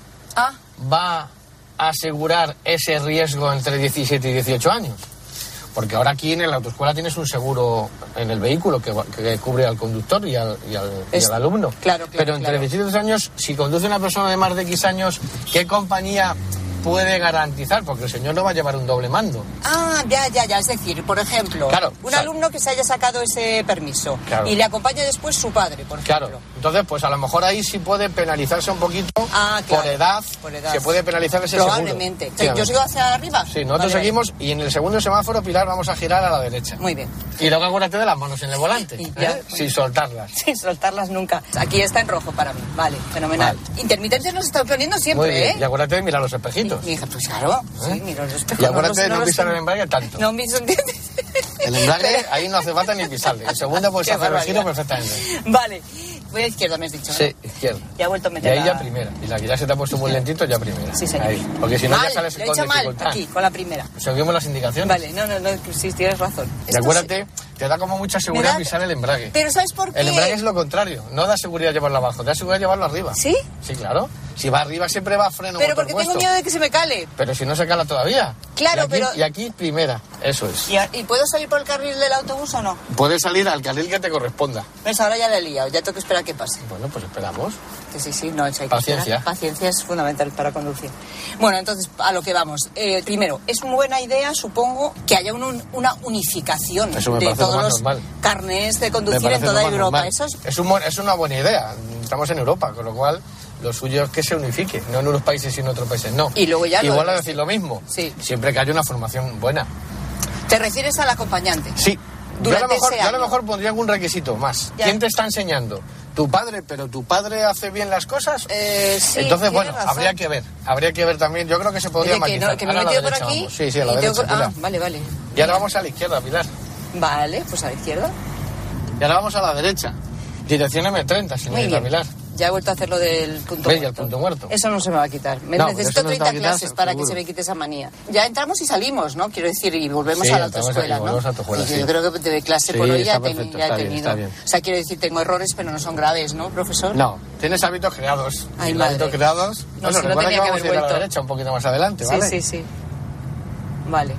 va a asegurar ese riesgo entre 17 y 18 años. Porque ahora aquí en la autoescuela tienes un seguro en el vehículo que cubre al conductor y al alumno. Claro, pero entre 17 y 18 años, si conduce una persona de más de X años, ¿qué compañía puede garantizar? Porque el señor no va a llevar un doble mando. Ya. Es decir, por ejemplo, un alumno que se haya sacado ese permiso y le acompaña después su padre, por ejemplo. Claro. Entonces, pues a lo mejor ahí sí puede penalizarse un poquito por edad. Se puede penalizar ese probablemente. seguro. ¿Yo sigo hacia arriba? Sí, nosotros seguimos y en el segundo semáforo, Pilar, vamos a girar a la derecha. Muy bien. Y luego acuérdate de las manos en el volante, sin soltarlas. Sin soltarlas nunca. Aquí está en rojo para mí. Vale, fenomenal. Vale. Intermitentes nos están poniendo siempre, muy bien. Y acuérdate de mirar los espejitos. Mi hija, pues claro. Sí, mira los espejos. Y acuérdate de no pisar el embrague tanto. No piso, ¿entiendes? El embrague ahí no hace falta ni pisarle. En segundo puedes hacer el giro perfectamente. Vale. Voy a izquierda, me has dicho, ¿no? Sí, izquierda. Ya he vuelto a meter y ahí ya primera. Y la que ya se te ha puesto muy lentito, ya primera. Sí, señor. Ahí. Porque si no ya sales con dificultad. Mal, aquí, con la primera. Seguimos las indicaciones. Vale, no, sí, tienes razón. Y acuérdate, te da como mucha seguridad pisar el embrague. Pero ¿sabes por qué? El embrague es lo contrario. No da seguridad llevarlo abajo, da seguridad llevarlo arriba. ¿Sí? Sí, claro. Si va arriba siempre va a freno. Pero porque tengo miedo de que se me cale. Pero si no se cala todavía. Claro, Y aquí primera, eso es. ¿Y puedo salir por el carril del autobús o no? Puedes salir al carril que te corresponda. Pues ahora ya le he liado, ya tengo que esperar a que pase. Bueno, pues esperamos. Que sí, no, hay que paciencia. Esperar. Paciencia es fundamental para conducir. Bueno, entonces, a lo que vamos. Primero, es una buena idea, supongo, que haya una unificación de todos los carnés de conducir en toda Europa. Eso es una buena idea. Estamos en Europa, con lo cual lo suyo es que se unifique, no en unos países y en otros países, no. Y luego ya igual a decir lo mismo, siempre que haya una formación buena. ¿Te refieres al acompañante? Sí. Yo a lo mejor pondría algún requisito más. ¿Quién te está enseñando? ¿Tu padre? ¿Pero tu padre hace bien las cosas? Sí. Entonces, bueno, razón. Habría que ver también. Yo creo que se podría matizar. Que me he metido por aquí. Vamos. Sí, a la derecha. Vale. Y ahora vamos a la izquierda, Pilar. Vale, pues a la izquierda. Y ahora vamos a la derecha. Dirección M30, señorita Pilar. Ya he vuelto a hacer lo del punto muerto. El punto muerto. Eso no se me va a quitar. Necesito 30 clases para que se me quite esa manía. Ya entramos y salimos, ¿no? Quiero decir, y volvemos a la autoescuela, ¿no? Yo creo que de clase por hoy ya he tenido. O sea, quiero decir, tengo errores, pero no son graves, ¿no, profesor? No, tienes hábitos creados. Ay, madre. Hábitos creados. No, si no tenía que haber vuelto. A la derecha un poquito más adelante, ¿vale? Sí. Vale.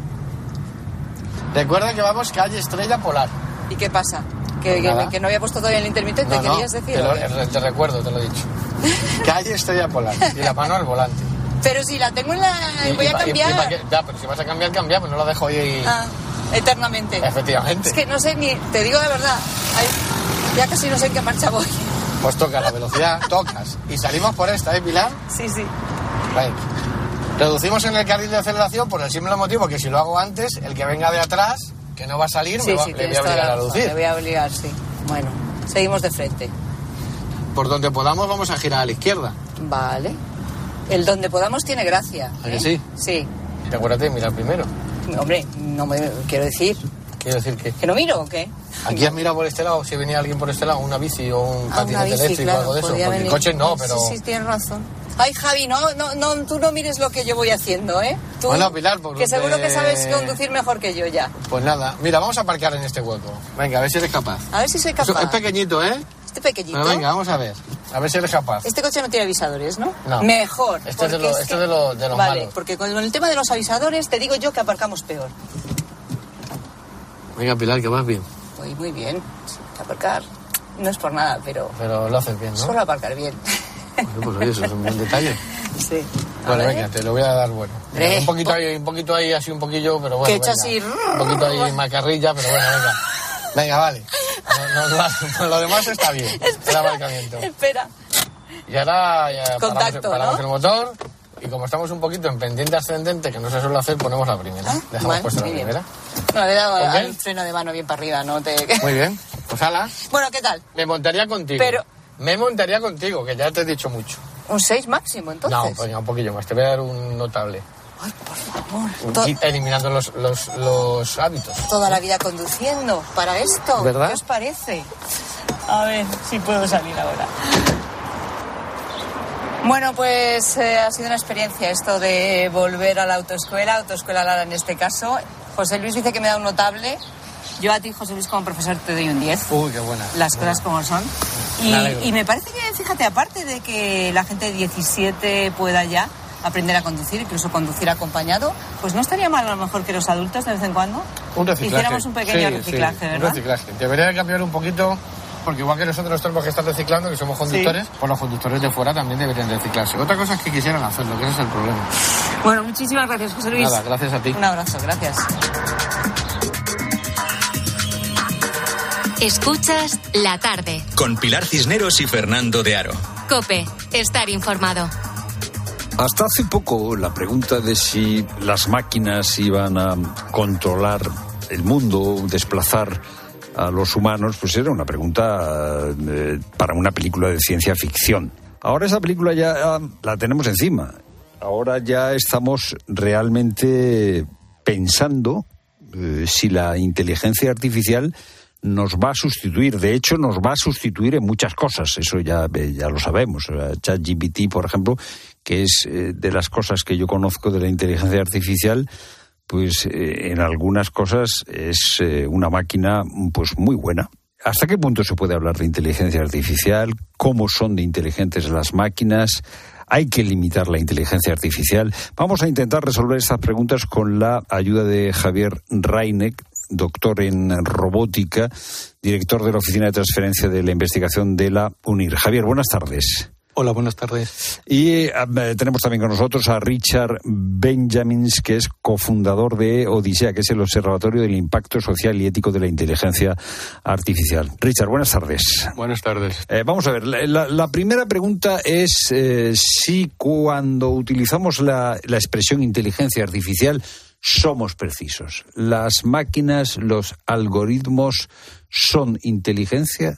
Recuerda que vamos calle Estrella Polar. ¿Y qué pasa? Que no había puesto todavía el intermitente, ¿querías decir? Te recuerdo, te lo he dicho. Calle Estrella Polar y la mano al volante. Pero si la tengo en la... voy a cambiar. Pero si vas a cambiar, pues no la dejo ahí... eternamente. Efectivamente. Es que no sé ni... Te digo la verdad, ya casi no sé en qué marcha voy. Pues toca la velocidad, tocas. Y salimos por esta, Pilar? Sí. Vale. Reducimos en el carril de aceleración por el simple motivo que si lo hago antes, el que venga de atrás... que no va a salir, le voy a obligar a reducir. Le voy a obligar, sí. Bueno, seguimos de frente. Por donde podamos vamos a girar a la izquierda. Vale. El donde podamos tiene gracia. ¿A que sí? Sí. Te acuérdate de mirar primero. Hombre, no me quiero decir. ¿Quiero decir qué? ¿Que no miro o qué? Aquí has mirado por este lado, si venía alguien por este lado, una bici o un patinete eléctrico o algo de eso. Porque el coche no, pero... Sí, tienes razón. Ay, Javi, no, tú no mires lo que yo voy haciendo, ¿eh? Tú, bueno, Pilar, que seguro que sabes conducir mejor que yo ya. Pues nada, mira, vamos a aparcar en este hueco. Venga, a ver si eres capaz. A ver si soy capaz. Es pequeñito, ¿eh? Este pequeñito. Pero venga, vamos a ver. A ver si eres capaz. Este coche no tiene avisadores, ¿no? No. Mejor. Este es de los vale, malos. Porque con el tema de los avisadores te digo yo que aparcamos peor. Venga, Pilar, que vas bien. Voy muy bien. Aparcar no es por nada, pero... Pero lo haces bien, ¿no? Solo aparcar bien. Bueno, pues oye, eso es un buen detalle. Sí. Vale, venga, te lo voy a dar bueno. Un poquito ahí, así un poquillo, pero bueno. Que he hecho así... Un poquito ahí macarrilla, pero bueno, venga. Venga, vale. Lo demás está bien. El aparcamiento. Espera. Y ahora ya paramos el motor. Y como estamos un poquito en pendiente ascendente, que no se suele hacer, ponemos la primera. Dejamos puesta la primera. No, le he dado al freno de mano bien para arriba, ¿no? Muy bien. Pues ala. Bueno, ¿qué tal? Me montaría contigo. Me montaría contigo, que ya te he dicho mucho. ¿Un 6 máximo, entonces? No, pues un poquillo más. Te voy a dar un notable. Ay, por favor. Eliminando los hábitos. Toda la vida conduciendo para esto. ¿Verdad? ¿Qué os parece? A ver si puedo salir ahora. Bueno, pues ha sido una experiencia esto de volver a la autoescuela Lara en este caso. José Luis dice que me da un notable. Yo a ti, José Luis, como profesor te doy un 10. Uy, qué buena. Las cosas como son. Y me parece que, fíjate, aparte de que la gente de 17 pueda ya aprender a conducir, incluso conducir acompañado, pues no estaría mal a lo mejor que los adultos de vez en cuando hiciéramos un pequeño reciclaje, ¿verdad? Un reciclaje. Debería cambiar un poquito, porque igual que nosotros tenemos que estar reciclando, que somos conductores, pues los conductores de fuera también deberían reciclarse. Otra cosa es que quisieran hacerlo, que ese es el problema. Bueno, muchísimas gracias, José Luis. Nada, gracias a ti. Un abrazo, gracias. Escuchas La Tarde. Con Pilar Cisneros y Fernando de Aro. COPE, estar informado. Hasta hace poco la pregunta de si las máquinas iban a controlar el mundo, desplazar a los humanos, pues era una pregunta para una película de ciencia ficción. Ahora esa película ya la tenemos encima. Ahora ya estamos realmente pensando si la inteligencia artificial nos va a sustituir. De hecho, nos va a sustituir en muchas cosas. Eso ya lo sabemos. ChatGPT, por ejemplo, que es de las cosas que yo conozco de la inteligencia artificial, pues en algunas cosas es una máquina pues muy buena. ¿Hasta qué punto se puede hablar de inteligencia artificial? ¿Cómo son de inteligentes las máquinas? ¿Hay que limitar la inteligencia artificial? Vamos a intentar resolver estas preguntas con la ayuda de Javier Reineck, doctor en robótica, director de la Oficina de Transferencia de la Investigación de la UNIR. Javier, buenas tardes. Hola, buenas tardes. Y tenemos también con nosotros a Richard Benjamins, que es cofundador de Odisea, que es el Observatorio del Impacto Social y Ético de la Inteligencia Artificial. Richard, buenas tardes. Buenas tardes. Vamos a ver, la primera pregunta es si cuando utilizamos la expresión inteligencia artificial somos precisos. ¿Las máquinas, los algoritmos son inteligencia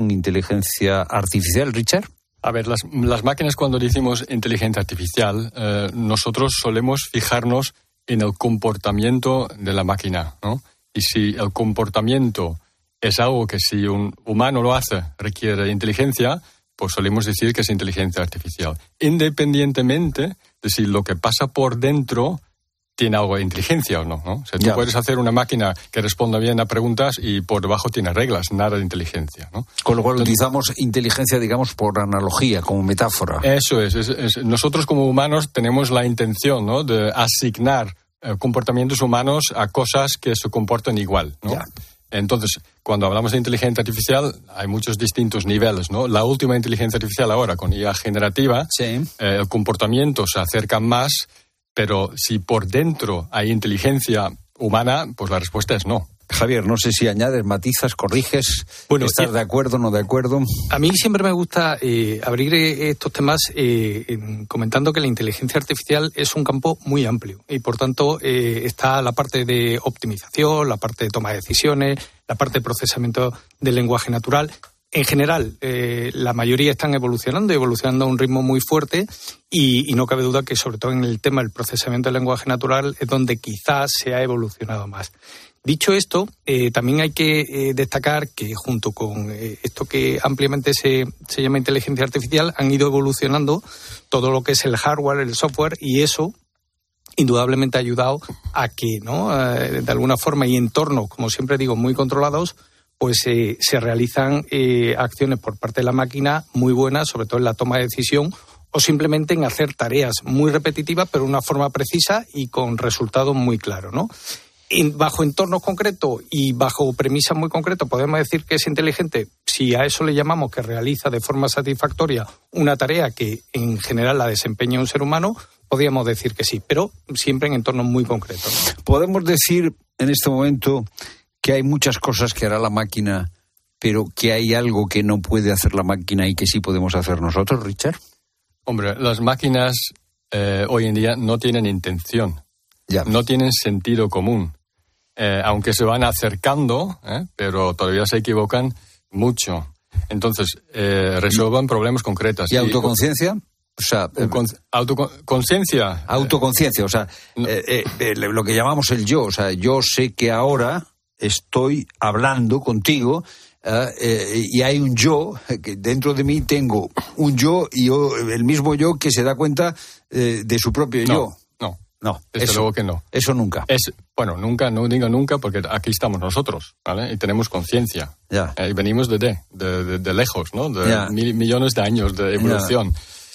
artificial, Richard? A ver, las máquinas, cuando decimos inteligencia artificial, nosotros solemos fijarnos en el comportamiento de la máquina, ¿no? Y si el comportamiento es algo que si un humano lo hace requiere inteligencia, pues solemos decir que es inteligencia artificial, independientemente de si lo que pasa por dentro tiene algo de inteligencia o no, ¿no? O sea, tú puedes hacer una máquina que responda bien a preguntas y por debajo tiene reglas, nada de inteligencia, ¿no? Con lo cual utilizamos inteligencia, digamos, por analogía, como metáfora. Eso es. Nosotros como humanos tenemos la intención, ¿no?, de asignar comportamientos humanos a cosas que se comportan igual, ¿no? Ya. Entonces, cuando hablamos de inteligencia artificial, hay muchos distintos niveles, ¿no? La última inteligencia artificial ahora, con IA generativa, el comportamiento se acerca más. Pero si por dentro hay inteligencia humana, pues la respuesta es no. Javier, no sé si añades, matizas, corriges, ¿estás de acuerdo o no de acuerdo? A mí siempre me gusta abrir estos temas comentando que la inteligencia artificial es un campo muy amplio y, por tanto, está la parte de optimización, la parte de toma de decisiones, la parte de procesamiento del lenguaje natural. En general, la mayoría están evolucionando a un ritmo muy fuerte y no cabe duda que, sobre todo en el tema del procesamiento del lenguaje natural, es donde quizás se ha evolucionado más. Dicho esto, también hay que destacar que junto con esto que ampliamente se llama inteligencia artificial, han ido evolucionando todo lo que es el hardware, el software, y eso indudablemente ha ayudado a que, ¿no?, de alguna forma y entornos, como siempre digo, muy controlados, pues se realizan acciones por parte de la máquina muy buenas, sobre todo en la toma de decisión, o simplemente en hacer tareas muy repetitivas, pero de una forma precisa y con resultados muy claros, ¿no? Bajo entornos concretos y bajo premisas muy concretas, podemos decir que es inteligente si a eso le llamamos que realiza de forma satisfactoria una tarea que en general la desempeña un ser humano. Podríamos decir que sí, pero siempre en entornos muy concretos, ¿no? Podemos decir en este momento que hay muchas cosas que hará la máquina, pero que hay algo que no puede hacer la máquina y que sí podemos hacer nosotros, Richard. Hombre, las máquinas hoy en día no tienen intención, no tienen sentido común. Aunque se van acercando, pero todavía se equivocan mucho. Entonces, resuelvan problemas concretos. ¿Y autoconciencia? O sea, autoconciencia. Autoconciencia, o sea, lo que llamamos el yo. O sea, yo sé que ahora estoy hablando contigo y hay un yo, que dentro de mí tengo un yo y el mismo yo que se da cuenta de su propio yo. No, desde luego que no. Eso nunca. Bueno, nunca, no digo nunca, porque aquí estamos nosotros, ¿vale? Y tenemos conciencia. Y venimos de lejos, ¿no? De millones de años de evolución.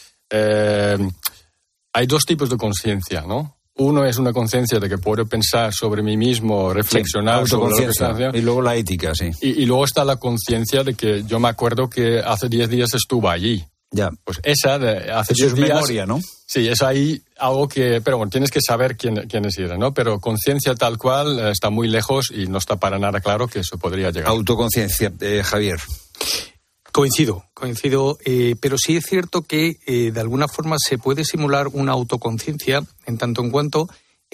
Hay dos tipos de conciencia, ¿no? Uno es una conciencia de que puedo pensar sobre mí mismo, reflexionar sobre lo que estoy haciendo. Y luego la ética, sí. Y luego está la conciencia de que yo me acuerdo que hace 10 días estuve allí. Pues esa de hace 10 días... es memoria, ¿no? Sí, es ahí algo que... Pero bueno, tienes que saber quiénes eran, ¿no? Pero conciencia tal cual está muy lejos y no está para nada claro que eso podría llegar. Autoconciencia, Javier. Coincido, pero sí es cierto que de alguna forma se puede simular una autoconciencia en tanto en cuanto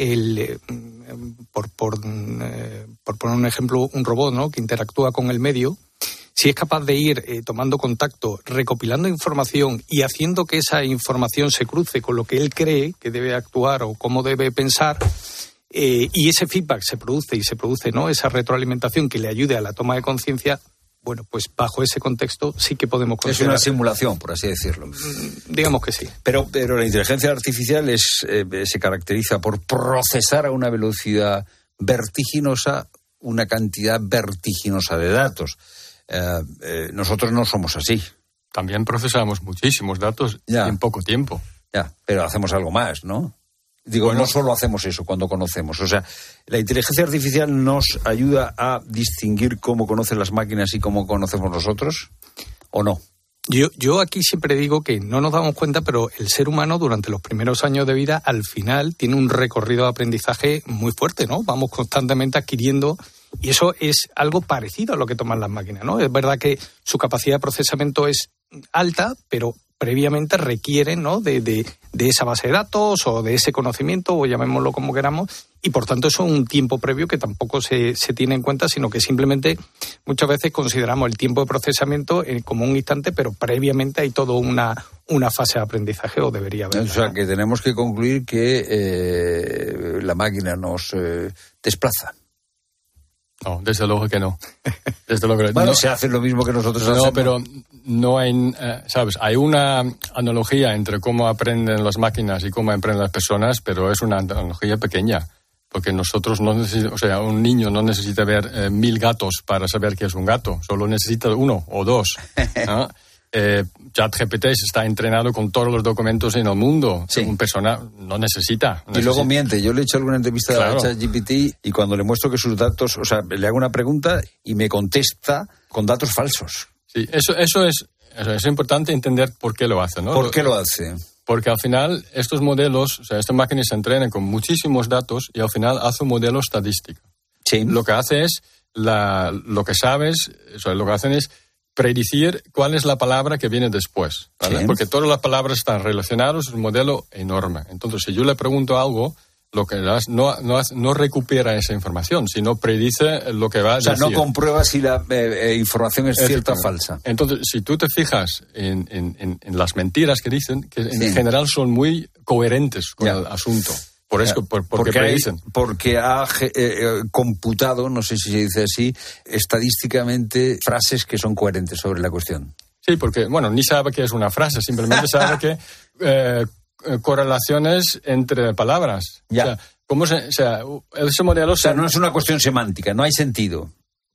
por poner un ejemplo, un robot, ¿no? Que interactúa con el medio. Si es capaz de ir tomando contacto, recopilando información y haciendo que esa información se cruce con lo que él cree que debe actuar o cómo debe pensar, y ese feedback se produce, ¿no? Esa retroalimentación que le ayude a la toma de conciencia, bueno, pues bajo ese contexto sí que podemos considerar... Es una simulación, por así decirlo. Digamos que sí. Pero la inteligencia artificial se caracteriza por procesar a una velocidad vertiginosa una cantidad vertiginosa de datos. Nosotros no somos así. También procesamos muchísimos datos en poco tiempo. Pero hacemos algo más, ¿no? Digo, no solo hacemos eso cuando conocemos. O sea, la inteligencia artificial nos ayuda a distinguir cómo conocen las máquinas y cómo conocemos nosotros, ¿o no? Yo aquí siempre digo que no nos damos cuenta, pero el ser humano durante los primeros años de vida, al final, tiene un recorrido de aprendizaje muy fuerte, ¿no? Vamos constantemente adquiriendo, y eso es algo parecido a lo que toman las máquinas, ¿no? Es verdad que su capacidad de procesamiento es alta, pero previamente requieren, ¿no? de esa base de datos o de ese conocimiento, o llamémoslo como queramos, y por tanto eso es un tiempo previo que tampoco se tiene en cuenta, sino que simplemente muchas veces consideramos el tiempo de procesamiento como un instante, pero previamente hay toda una fase de aprendizaje, o debería haber. O sea, que tenemos que concluir que la máquina nos desplaza. No, desde luego que no. Desde luego que bueno, no. Se hace lo mismo que nosotros hacemos. No, pero no hay, ¿sabes? Hay una analogía entre cómo aprenden las máquinas y cómo aprenden las personas, pero es una analogía pequeña. Porque nosotros no necesitamos, o sea, un niño no necesita ver 1000 gatos para saber qué es un gato. Solo necesita 1 o 2, ¿no? ChatGPT está entrenado con todos los documentos en el mundo. Un persona no necesita. Y luego miente. Yo le he hecho alguna entrevista a ChatGPT y cuando le muestro que sus datos, o sea, le hago una pregunta y me contesta con datos falsos. Sí, eso es importante entender por qué lo hace, ¿no? ¿Por qué lo hace? Porque al final estos modelos, o sea, estas máquinas se entrenan con muchísimos datos y al final hace un modelo estadístico. Sí. Lo que hace es, lo que sabes, o sea, lo que hacen es predecir cuál es la palabra que viene después, ¿vale? Sí. Porque todas las palabras están relacionadas, es un modelo enorme. Entonces, si yo le pregunto algo, lo que no recupera esa información, sino predice lo que va a decir. O sea, no comprueba si la información es cierta o falsa. Entonces, si tú te fijas en las mentiras que dicen, que en general son muy coherentes con el asunto. Por eso, porque predicen. Porque ha computado, no sé si se dice así, estadísticamente frases que son coherentes sobre la cuestión. Sí, porque, bueno, ni sabe qué es una frase, simplemente sabe que correlaciones entre palabras. Ya. O sea, ese modelo... O sea, no es una cuestión semántica, no hay sentido.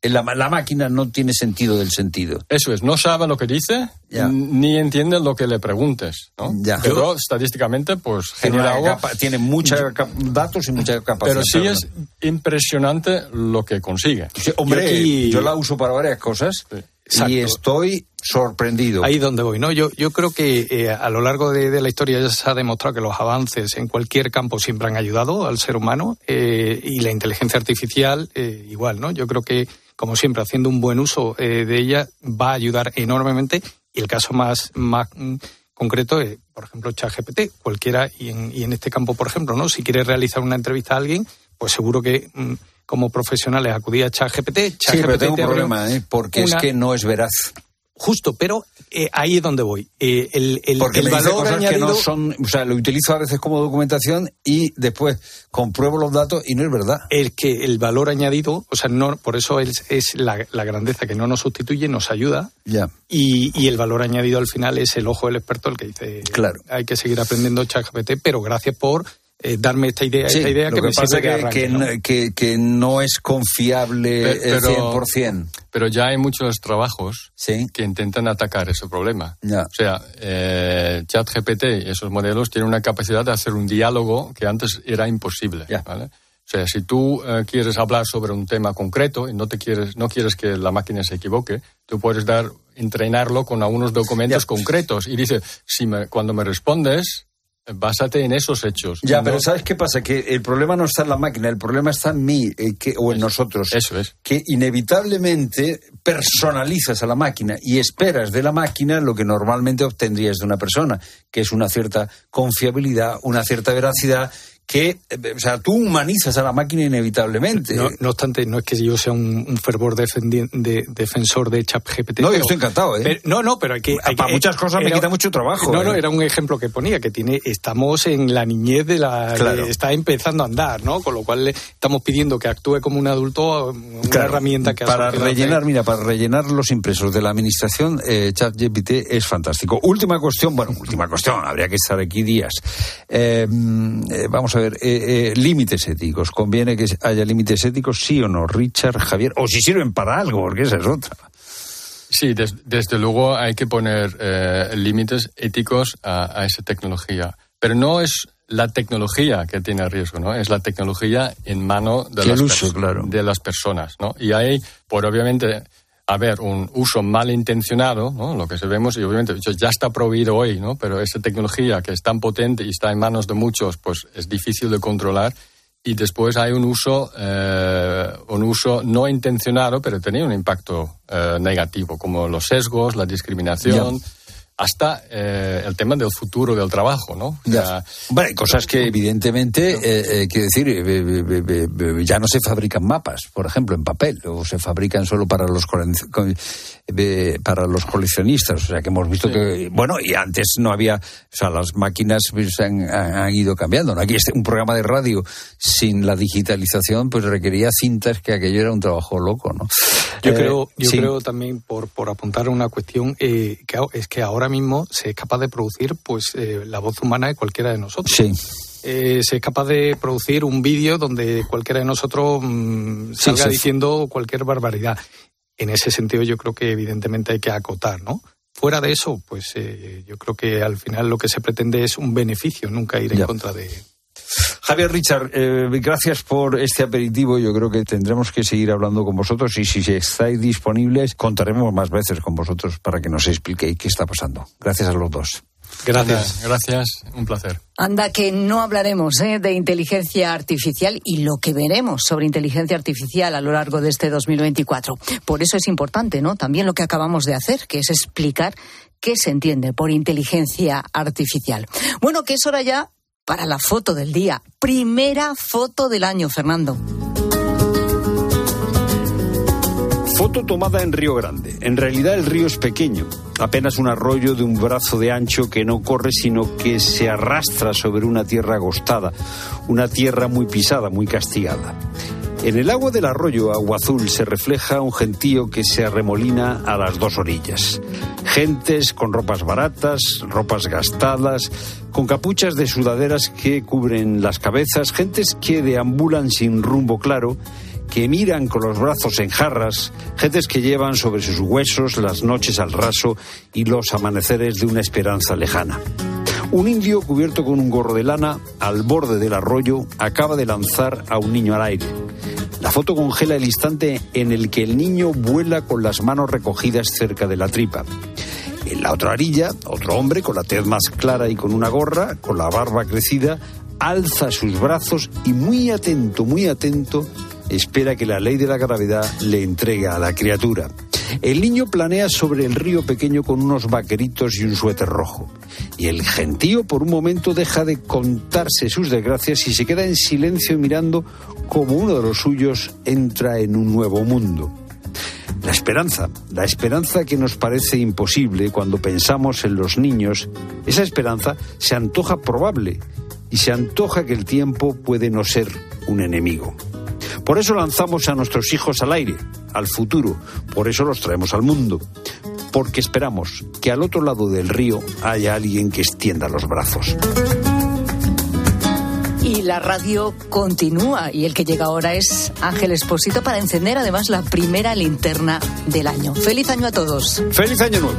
La máquina no tiene sentido del sentido. Eso es, no sabe lo que dice, ni entiende lo que le preguntes, ¿no? Pero estadísticamente, pues genera algo. Tiene muchos datos y mucha capacidad. Pero sí es impresionante lo que consigue. Sí, hombre, yo la uso para varias cosas. Sí. Y estoy sorprendido. Ahí donde voy, ¿no? Yo creo que a lo largo de la historia ya se ha demostrado que los avances en cualquier campo siempre han ayudado al ser humano, y la inteligencia artificial igual, ¿no? Yo creo que, como siempre, haciendo un buen uso de ella va a ayudar enormemente, y el caso más concreto es, por ejemplo, ChatGPT. Cualquiera, y en este campo, por ejemplo, ¿no? Si quieres realizar una entrevista a alguien, pues seguro que como profesionales acudí a ChatGPT. Sí, pero tengo un problema, porque es que no es veraz. Justo, pero ahí es donde voy. Porque el me valor dice cosas añadido, que no son, o sea, lo utilizo a veces como documentación y después compruebo los datos y no es verdad. Es que el valor añadido, o sea, no, por eso es la grandeza, que no nos sustituye, nos ayuda. Ya. Y el valor añadido al final es el ojo del experto el que dice, claro, hay que seguir aprendiendo ChatGPT, pero gracias por darme esta idea lo que me pasa sirve de arranque, que no es confiable pero 100%. Pero ya hay muchos trabajos que intentan atacar ese problema. Ya. O sea, ChatGPT y esos modelos tienen una capacidad de hacer un diálogo que antes era imposible, ¿vale? O sea, si tú quieres hablar sobre un tema concreto y no quieres que la máquina se equivoque, tú puedes entrenarlo con algunos documentos concretos y dice, cuando me respondes, básate en esos hechos. Ya, pero ¿sabes qué pasa? Que el problema no está en la máquina, el problema está en mí o en nosotros. Eso es. Que inevitablemente personalizas a la máquina y esperas de la máquina lo que normalmente obtendrías de una persona, que es una cierta confiabilidad, una cierta veracidad, que, o sea, tú humanizas a la máquina inevitablemente. No obstante, no es que yo sea un fervor defensor de ChatGPT. No, yo estoy encantado, pero hay que para muchas cosas me quita mucho trabajo. No, era un ejemplo que ponía, que estamos en la niñez claro, está empezando a andar, ¿no? Con lo cual le estamos pidiendo que actúe como un adulto, una herramienta que para rellenar los impresos de la administración, ChatGPT es fantástico. Última cuestión, habría que estar aquí días. Vamos a ver, límites éticos. ¿Conviene que haya límites éticos, sí o no, Richard, Javier? O si sirven para algo, porque esa es otra. Sí, desde luego hay que poner límites éticos a esa tecnología. Pero no es la tecnología que tiene riesgo, ¿no? Es la tecnología en mano de las personas, ¿no? Y hay, obviamente, un uso malintencionado, ¿no? Lo que sabemos, y obviamente ya está prohibido hoy, ¿no? Pero esa tecnología que es tan potente y está en manos de muchos, pues es difícil de controlar. Y después hay un uso no intencionado, pero tenía un impacto negativo, como los sesgos, la discriminación. Hasta el tema del futuro del trabajo, ¿no? Bueno, hay cosas que evidentemente, quiero decir, ya no se fabrican mapas, por ejemplo, en papel, o se fabrican solo para los coleccionistas. O sea, que hemos visto que, y antes no había, o sea, las máquinas han ido cambiando, ¿no? Aquí un programa de radio sin la digitalización, pues requería cintas, que aquello era un trabajo loco, ¿no? Yo creo también, por apuntar a una cuestión, que es que ahora mismo se es capaz de producir la voz humana de cualquiera de nosotros. Sí. Se es capaz de producir un vídeo donde cualquiera de nosotros salga diciendo cualquier barbaridad. En ese sentido yo creo que evidentemente hay que acotar, ¿no? Fuera de eso, pues yo creo que al final lo que se pretende es un beneficio, nunca ir en contra de... Javier, Richard, gracias por este aperitivo. Yo creo que tendremos que seguir hablando con vosotros y si estáis disponibles contaremos más veces con vosotros para que nos expliquéis qué está pasando. Gracias a los dos. Gracias, un placer. Anda, que no hablaremos de inteligencia artificial y lo que veremos sobre inteligencia artificial a lo largo de este 2024. Por eso es importante, ¿no? También lo que acabamos de hacer, que es explicar qué se entiende por inteligencia artificial. Bueno, que es hora ya para la foto del día. Primera foto del año, Fernando. Foto tomada en Río Grande. En realidad el río es pequeño, apenas un arroyo de un brazo de ancho que no corre, sino que se arrastra sobre una tierra agostada, una tierra muy pisada, muy castigada. En el agua del arroyo, agua azul, se refleja un gentío que se arremolina a las dos orillas. Gentes con ropas baratas, ropas gastadas, con capuchas de sudaderas que cubren las cabezas, gentes que deambulan sin rumbo claro, que miran con los brazos en jarras, gentes que llevan sobre sus huesos las noches al raso y los amaneceres de una esperanza lejana. Un indio cubierto con un gorro de lana al borde del arroyo acaba de lanzar a un niño al aire. La foto congela el instante en el que el niño vuela con las manos recogidas cerca de la tripa. En la otra orilla, otro hombre con la tez más clara y con una gorra, con la barba crecida, alza sus brazos y muy atento, espera que la ley de la gravedad le entregue a la criatura. El niño planea sobre el río pequeño con unos vaqueritos y un suéter rojo. Y el gentío por un momento deja de contarse sus desgracias y se queda en silencio mirando como uno de los suyos entra en un nuevo mundo. La esperanza que nos parece imposible cuando pensamos en los niños, esa esperanza se antoja probable y se antoja que el tiempo puede no ser un enemigo. Por eso lanzamos a nuestros hijos al aire, al futuro, por eso los traemos al mundo, porque esperamos que al otro lado del río haya alguien que extienda los brazos. Y la radio continúa y el que llega ahora es Ángel Expósito para encender además la primera linterna del año. ¡Feliz año a todos! ¡Feliz año nuevo!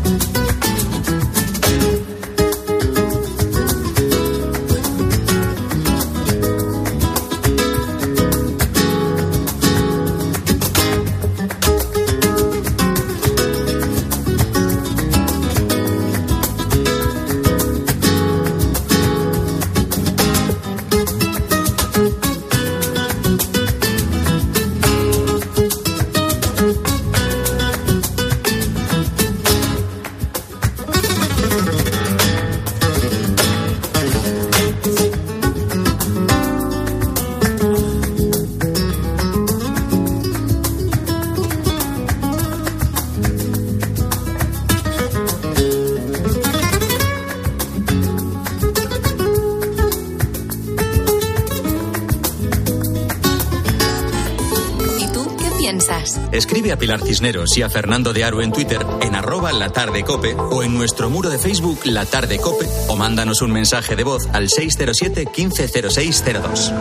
Escribe a Pilar Cisneros y a Fernando de Aro en Twitter en @latardecope o en nuestro muro de Facebook La Tarde Cope o mándanos un mensaje de voz al 607 150602.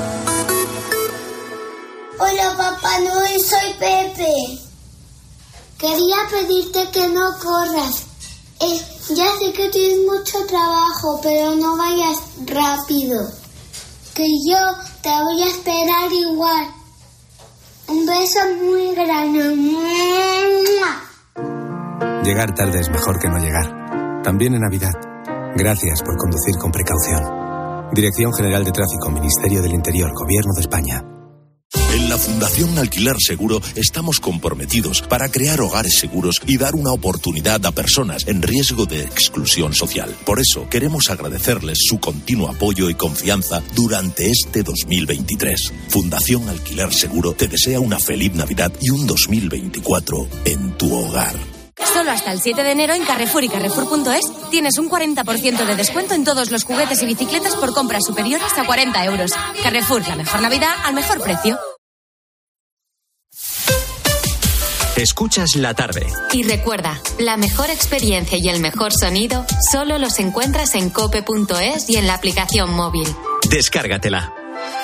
Hola Papá Noel, soy Pepe. Quería pedirte que no corras. Ya sé que tienes mucho trabajo, pero no vayas rápido. Que yo te voy a esperar igual. Un beso muy grande. Llegar tarde es mejor que no llegar. También en Navidad. Gracias por conducir con precaución. Dirección General de Tráfico, Ministerio del Interior, Gobierno de España. En la Fundación Alquiler Seguro estamos comprometidos para crear hogares seguros y dar una oportunidad a personas en riesgo de exclusión social. Por eso queremos agradecerles su continuo apoyo y confianza durante este 2023. Fundación Alquiler Seguro te desea una feliz Navidad y un 2024 en tu hogar. Solo hasta el 7 de enero en Carrefour y Carrefour.es tienes un 40% de descuento en todos los juguetes y bicicletas por compras superiores a 40 euros. Carrefour, la mejor Navidad al mejor precio. Escuchas La Tarde. Y recuerda, la mejor experiencia y el mejor sonido solo los encuentras en cope.es y en la aplicación móvil. Descárgatela.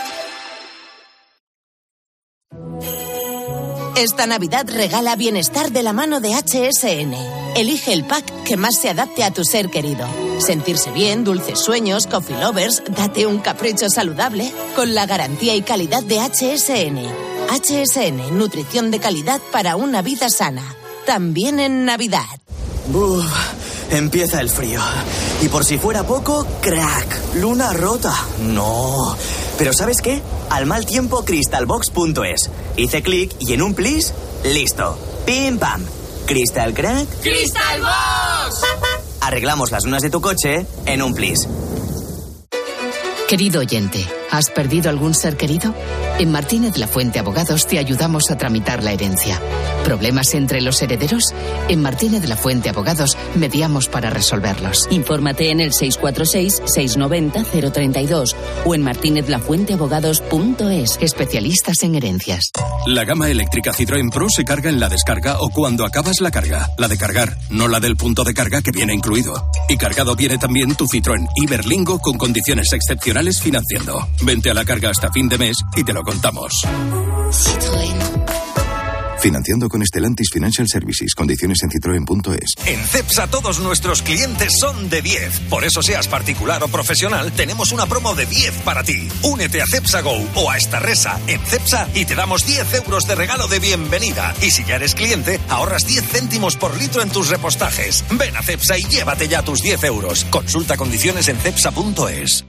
Esta Navidad regala bienestar de la mano de HSN. Elige el pack que más se adapte a tu ser querido. Sentirse bien, dulces sueños, coffee lovers, date un capricho saludable con la garantía y calidad de HSN. HSN, nutrición de calidad para una vida sana. También en Navidad. Empieza el frío. Y por si fuera poco, crack, luna rota. No. Pero ¿sabes qué? Al mal tiempo, crystalbox.es. Hice clic y en un plis, listo. Pim pam. ¿Crystal crack? ¡Crystalbox! Arreglamos las lunas de tu coche en un plis. Querido oyente, ¿has perdido algún ser querido? En Martínez Lafuente Abogados te ayudamos a tramitar la herencia. ¿Problemas entre los herederos? En Martínez Lafuente Abogados mediamos para resolverlos. Infórmate en el 646-690-032 o en martinezlafuenteabogados.es. Especialistas en herencias. La gama eléctrica Citroën Pro se carga en la descarga o cuando acabas la carga. La de cargar, no la del punto de carga que viene incluido. Y cargado viene también tu Citroën Iberlingo con condiciones excepcionales financiando. Vente a La Carga hasta fin de mes y te lo contamos. Financiando con Stellantis Financial Services. Condiciones en citroen.es. En Cepsa todos nuestros clientes son de 10. Por eso seas particular o profesional, tenemos una promo de 10 para ti. Únete a Cepsa Go o a Estarresa en Cepsa y te damos 10 euros de regalo de bienvenida. Y si ya eres cliente, ahorras 10 céntimos por litro en tus repostajes. Ven a Cepsa y llévate ya tus 10 euros. Consulta condiciones en cepsa.es.